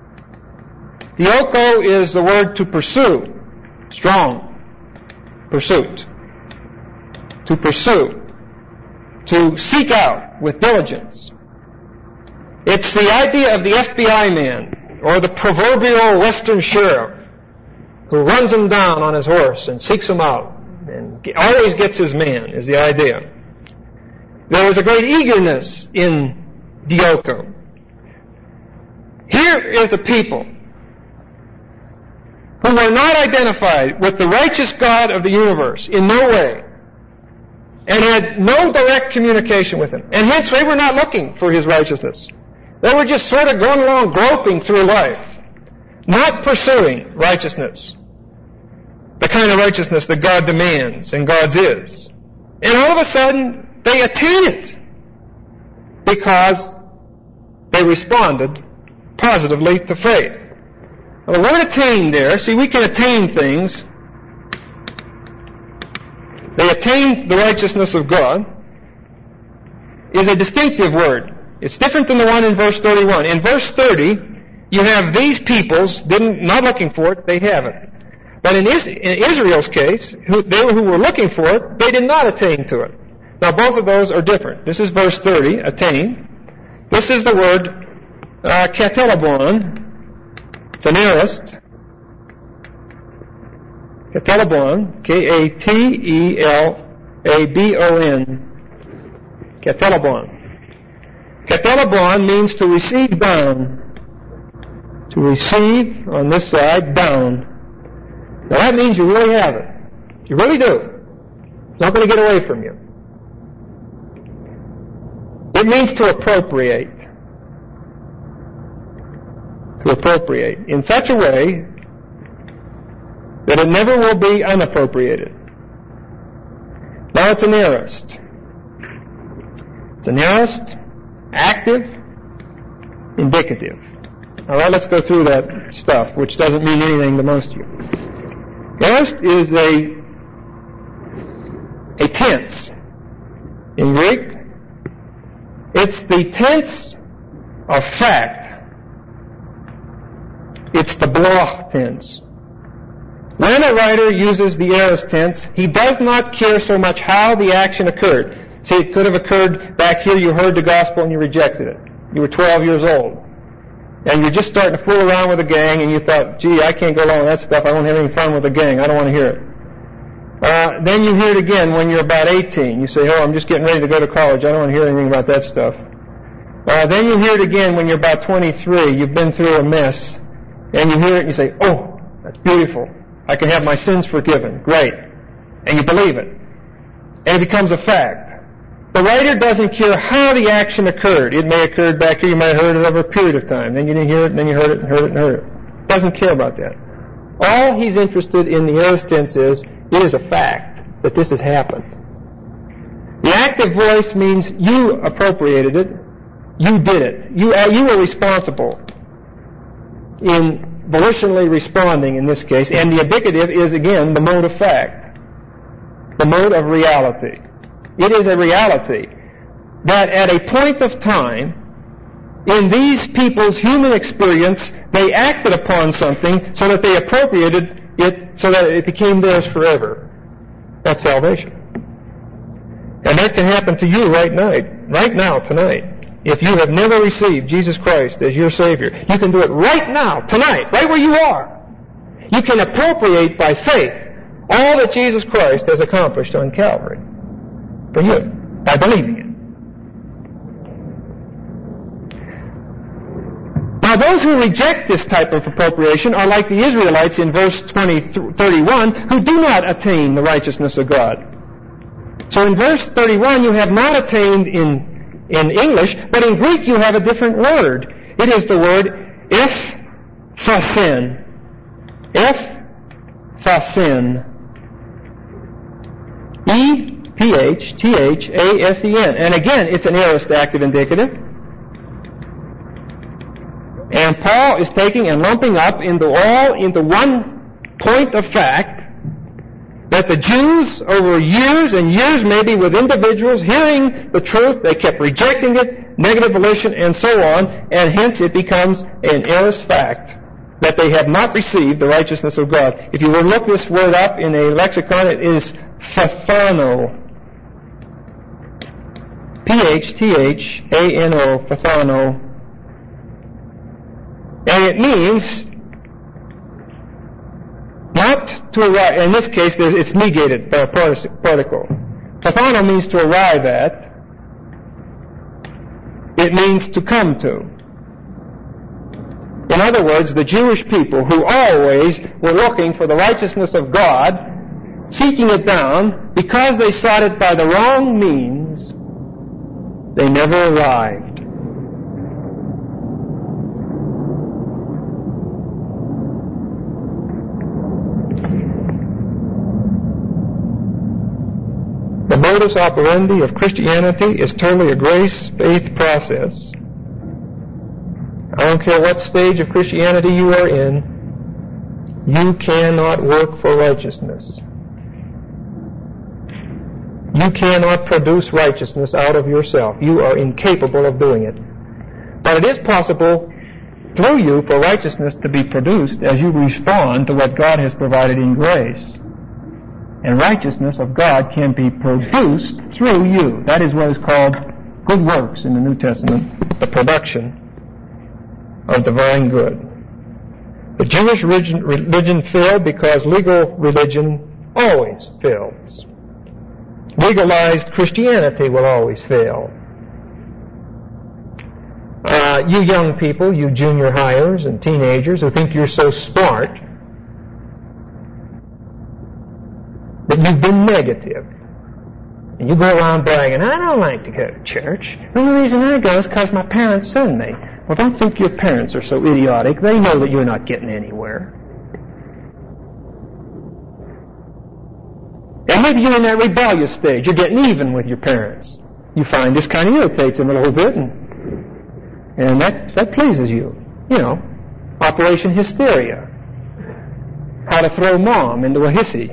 Dioko is the word to pursue. Strong. Pursuit. To pursue. To seek out with diligence. It's the idea of the FBI man, or the proverbial Western sheriff, who runs him down on his horse and seeks him out, and always gets his man, is the idea. There was a great eagerness in dioko. Here is the people who were not identified with the righteous God of the universe in no way, and had no direct communication with Him. And hence they were not looking for His righteousness. They were just sort of going along groping through life, not pursuing righteousness, the kind of righteousness that God demands and God's is. And all of a sudden, they attain it because they responded positively to faith. Now, the word "attain" there, see, we can attain things. They attained the righteousness of God is a distinctive word. It's different than the one in verse 31. In verse 30, you have these peoples not looking for it, they have it. But in Israel's case, they who were looking for it, they did not attain to it. Now both of those are different. This is verse 30, attain. This is the word katelabon. It's an aorist. Katelabon, K-A-T-E-L-A-B-O-N. Katelabon. Katelabon means to receive down. To receive on this side down. Now that means you really have it. You really do. It's not going to get away from you. It means to appropriate. To appropriate. In such a way that it never will be unappropriated. Now it's an aorist. It's an aorist, active, indicative. All right, let's go through that stuff, which doesn't mean anything to most of you. Aorist is a tense. In Greek, it's the tense of fact. It's the blah tense. When a writer uses the aorist tense, he does not care so much how the action occurred. See, it could have occurred back here, you heard the gospel and you rejected it. You were 12 years old. And you're just starting to fool around with a gang and you thought, gee, I can't go along with that stuff. I won't have any fun with a gang. I don't want to hear it. Then you hear it again when you're about 18. You say, oh, I'm just getting ready to go to college. I don't want to hear anything about that stuff. Then you hear it again when you're about 23. You've been through a mess. And you hear it and you say, oh, that's beautiful. I can have my sins forgiven. Great. And you believe it. And it becomes a fact. The writer doesn't care how the action occurred. It may have occurred back here. You might have heard it over a period of time. Then you didn't hear it, and then you heard it, and heard it, and heard it. Doesn't care about that. All he's interested in the aorist tense is, it is a fact that this has happened. The active voice means you appropriated it. You did it. You were responsible in volitionally responding in this case. And the indicative is, again, the mode of fact. The mode of reality. It is a reality that at a point of time, in these people's human experience, they acted upon something so that they appropriated it so that it became theirs forever. That's salvation. And that can happen to you right now, tonight. If you have never received Jesus Christ as your Savior, you can do it right now, tonight, right where you are. You can appropriate by faith all that Jesus Christ has accomplished on Calvary for you, by believing it. Now, those who reject this type of appropriation are like the Israelites in verse 31, who do not attain the righteousness of God. So in verse 31, you have not attained in English, but in Greek you have a different word. It is the word ephasin. Ephasin. E-P-H-T-H-A-S-E-N. And again, it's an aorist active indicative. And Paul is taking and lumping up into one point of fact that the Jews over years and years, maybe with individuals hearing the truth, they kept rejecting it, negative volition, and so on, and hence it becomes an aorist fact that they have not received the righteousness of God. If you were to look this word up in a lexicon, it is Phathano. P-H-T-H-A-N-O, Phathano. And it means not to arrive. In this case, it's negated by a particle. Pathano means to arrive at. It means to come to. In other words, the Jewish people who always were looking for the righteousness of God, seeking it down, because they sought it by the wrong means, they never arrived. The modus operandi of Christianity is totally a grace-faith process. I don't care what stage of Christianity you are in, you cannot work for righteousness. You cannot produce righteousness out of yourself. You are incapable of doing it. But it is possible through you for righteousness to be produced as you respond to what God has provided in grace. And righteousness of God can be produced through you. That is what is called good works in the New Testament, the production of divine good. The Jewish religion failed because legal religion always fails. Legalized Christianity will always fail. You young people, you junior hires and teenagers who think you're so smart that you've been negative. And you go around bragging, I don't like to go to church. The only reason I go is because my parents send me. Well, don't think your parents are so idiotic. They know that you're not getting anywhere. maybe you're in that rebellious stage. You're getting even with your parents. You find this kind of irritates them a little bit, and that pleases you. You know, Operation Hysteria. How to throw mom into a hissy.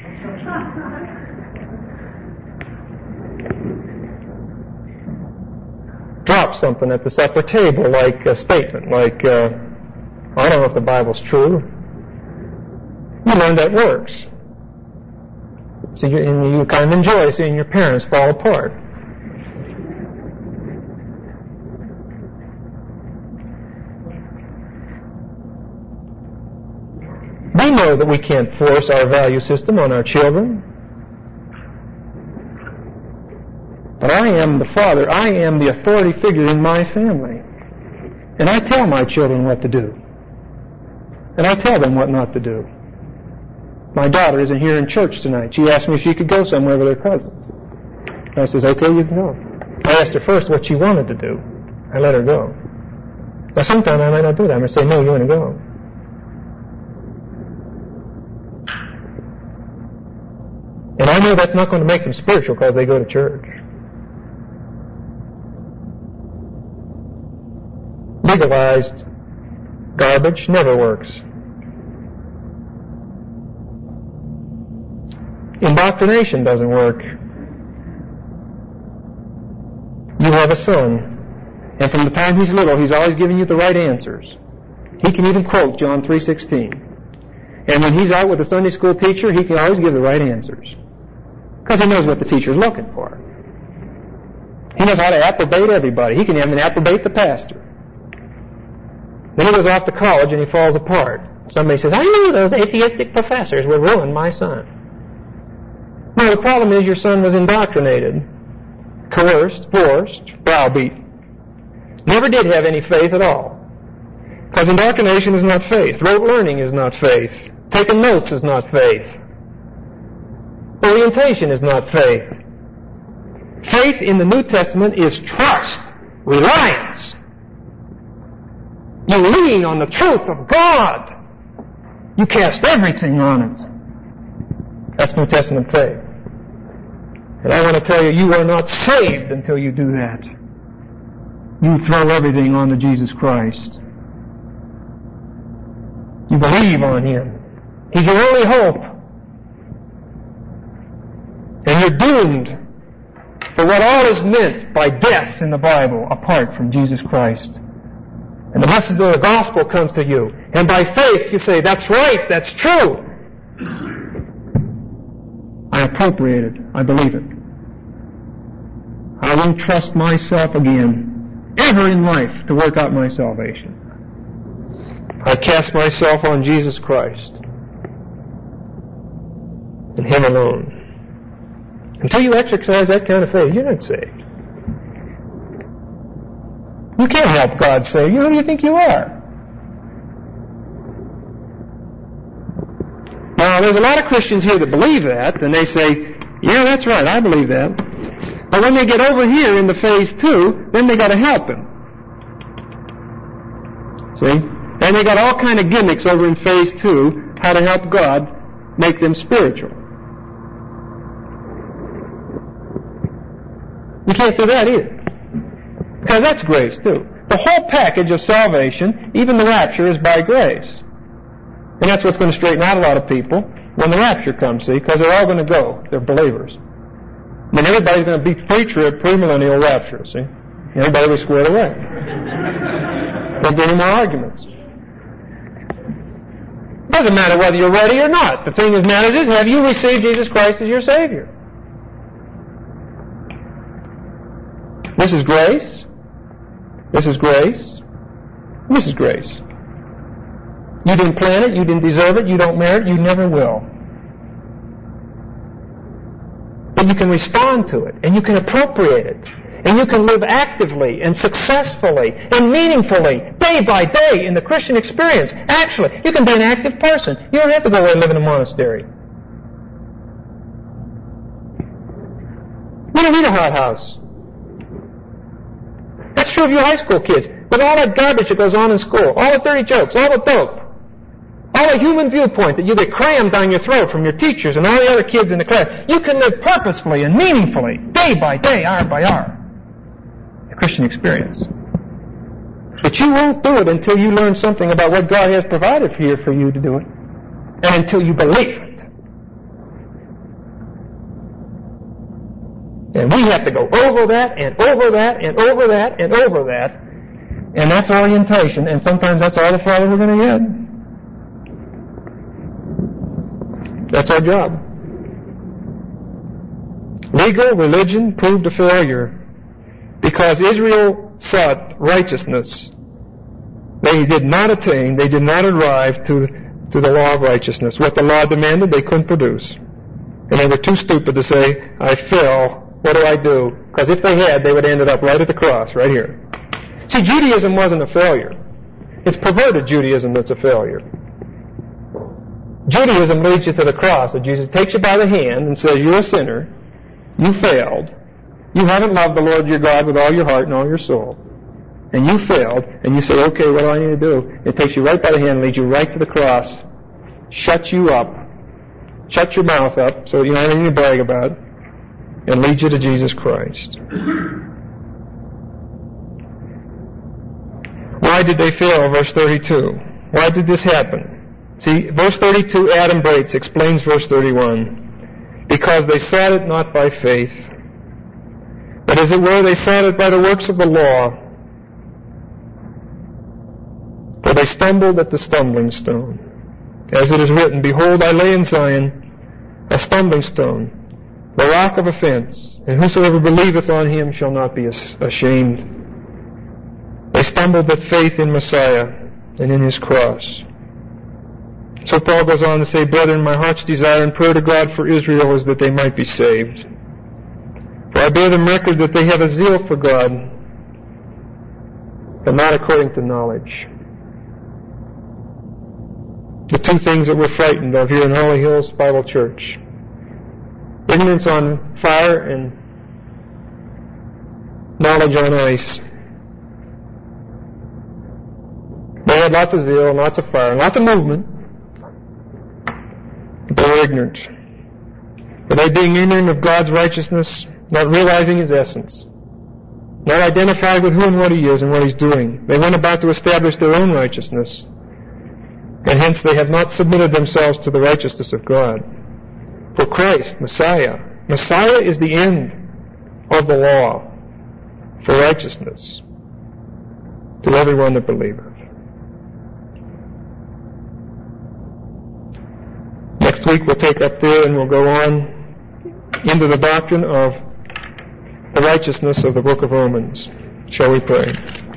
Drop something at the supper table, like a statement, like, I don't know if the Bible's true. You learn that works. So you kind of enjoy seeing your parents fall apart. We know that we can't force our value system on our children. But I am the father. I am the authority figure in my family. And I tell my children what to do. And I tell them what not to do. My daughter isn't here in church tonight. She asked me if she could go somewhere with her cousins. I says, okay, you can go. I asked her first what she wanted to do. I let her go. Now sometimes I might not do that. I might say, no, you want to go. And I know that's not going to make them spiritual because they go to church. Legalized garbage never works. Indoctrination doesn't work. You have a son, and from the time he's little, he's always giving you the right answers. He can even quote John 3:16. And when he's out with a Sunday school teacher, he can always give the right answers. Because he knows what the teacher's looking for. He knows how to approbate everybody. He can even approbate the pastor. Then he goes off to college and he falls apart. Somebody says, I knew those atheistic professors would ruin my son. No, the problem is your son was indoctrinated, coerced, forced, browbeat. Never did have any faith at all. Because indoctrination is not faith. Rote learning is not faith. Taking notes is not faith. Orientation is not faith. Faith in the New Testament is trust, reliance. You lean on the truth of God. You cast everything on it. That's New Testament faith. And I want to tell you, you are not saved until you do that. You throw everything on to Jesus Christ. You believe on Him. He's your only hope. And you're doomed for what all is meant by death in the Bible apart from Jesus Christ. And the message of the gospel comes to you. And by faith you say, that's right, that's true. I appropriate it. I believe it. I won't trust myself again, ever in life, to work out my salvation. I cast myself on Jesus Christ and Him alone. Until you exercise that kind of faith, you're not saved. You can't help God save you. Who do you think you are? Now, there's a lot of Christians here that believe that, and they say, yeah, that's right, I believe that. But when they get over here into phase 2, then they got to help Him. See? And they got all kind of gimmicks over in phase 2, how to help God make them spiritual. You can't do that either. Because that's grace too. The whole package of salvation, even the rapture, is by grace. And that's what's going to straighten out a lot of people when the rapture comes, see, because they're all going to go. They're believers. I mean, everybody's going to be pre-trib, premillennial rapture, see. Everybody will be squared away. There'll be any more arguments. Doesn't matter whether you're ready or not. The thing that matters is, have you received Jesus Christ as your Savior? This is grace. This is grace. This is grace. You didn't plan it. You didn't deserve it. You don't merit it. You never will. But you can respond to it, and you can appropriate it, and you can live actively and successfully and meaningfully, day by day, in the Christian experience. Actually, you can be an active person. You don't have to go away and live in a monastery. You don't need a hothouse. That's true of you high school kids. With all that garbage that goes on in school, all the dirty jokes, all the dope. all the human viewpoint that you get crammed down your throat from your teachers and all the other kids in the class. You can live purposefully and meaningfully, day by day, hour by hour, the Christian experience. But you won't do it until you learn something about what God has provided here for you to do it, and until you believe it. And we have to go over that, and over that, and over that, and over that. And that's orientation, and sometimes that's all the farther we're going to get. That's our job. Legal religion proved a failure because Israel sought righteousness. They did not attain, they did not arrive to the law of righteousness. What the law demanded, they couldn't produce. And they were too stupid to say, I fell. What do I do? Because if they had, they would have ended up right at the cross, right here. See, Judaism wasn't a failure. It's perverted Judaism that's a failure. Judaism leads you to the cross, and Jesus takes you by the hand and says, you're a sinner. You failed. You haven't loved the Lord your God with all your heart and all your soul. And you failed, and you say, okay, what do I need to do? It takes you right by the hand, leads you right to the cross, shuts you up, shuts your mouth up so you don't have anything to brag about, and leads you to Jesus Christ. Why did they fail? Verse 32. Why did this happen? See, verse 32, Adam Braitz explains verse 31. Because they sought it not by faith, but as it were, they sought it by the works of the law. For they stumbled at the stumbling stone. As it is written, behold, I lay in Zion a stumbling stone, the rock of offense, and whosoever believeth on him shall not be ashamed. They stumbled at faith in Messiah and in his cross. So Paul goes on to say, brethren, my heart's desire and prayer to God for Israel is that they might be saved. For I bear them record that they have a zeal for God, but not according to knowledge. The two things that we're frightened of here in Holly Hills Bible Church. Ignorance on fire and knowledge on ice. They had lots of zeal and lots of fire and lots of movement, but they were ignorant. For they being ignorant of God's righteousness, not realizing his essence, not identified with who and what he is and what he's doing, they went about to establish their own righteousness, and hence they have not submitted themselves to the righteousness of God. For Christ, Messiah is the end of the law for righteousness to everyone that believeth. Next week we'll take up there and we'll go on into the doctrine of the righteousness of the book of Romans. Shall we pray?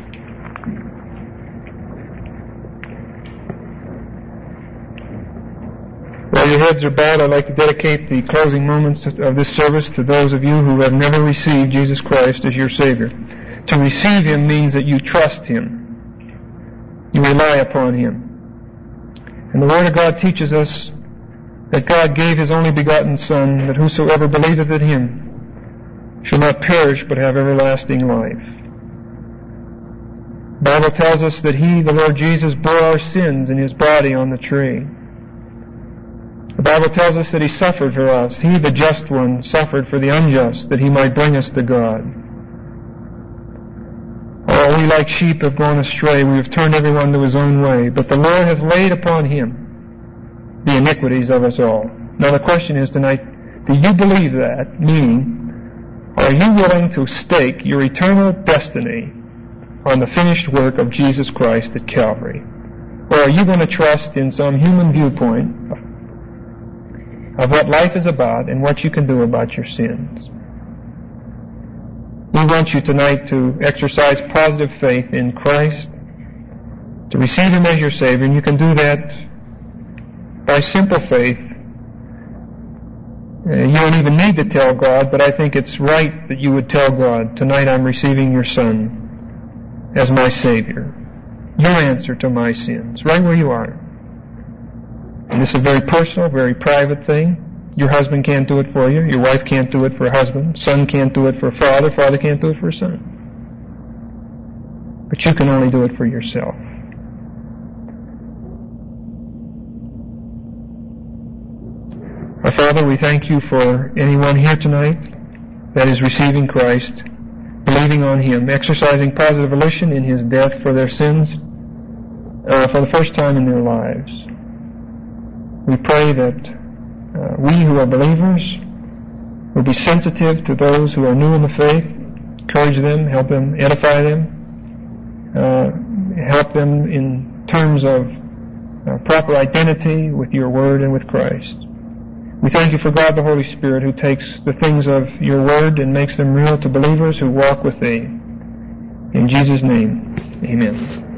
While your heads are bowed, I'd like to dedicate the closing moments of this service to those of you who have never received Jesus Christ as your Savior. To receive him means that you trust him. You rely upon him. And the Word of God teaches us that God gave his only begotten Son, that whosoever believeth in him shall not perish but have everlasting life. The Bible tells us that he, the Lord Jesus, bore our sins in his body on the tree. The Bible tells us that he suffered for us. He, the just one, suffered for the unjust, that he might bring us to God. All we like sheep have gone astray. We have turned everyone to his own way. But the Lord hath laid upon him the iniquities of us all. Now the question is tonight, do you believe that? Meaning, are you willing to stake your eternal destiny on the finished work of Jesus Christ at Calvary? Or are you going to trust in some human viewpoint of what life is about and what you can do about your sins? We want you tonight to exercise positive faith in Christ, to receive him as your Savior, and you can do that by simple faith. You don't even need to tell God, but I think it's right that you would tell God, tonight I'm receiving your Son as my Savior, your answer to my sins, right where you are. And this is a very personal, very private thing. Your husband can't do it for you. Your wife can't do it for a husband. Son can't do it for a father. Father can't do it for a son. But you can only do it for yourself. Father, we thank you for anyone here tonight that is receiving Christ, believing on Him, exercising positive volition in His death for their sins for the first time in their lives. We pray that we who are believers will be sensitive to those who are new in the faith, encourage them, help them, edify them, help them in terms of proper identity with your Word and with Christ. We thank you for God the Holy Spirit, who takes the things of your Word and makes them real to believers who walk with thee. In Jesus' name, amen.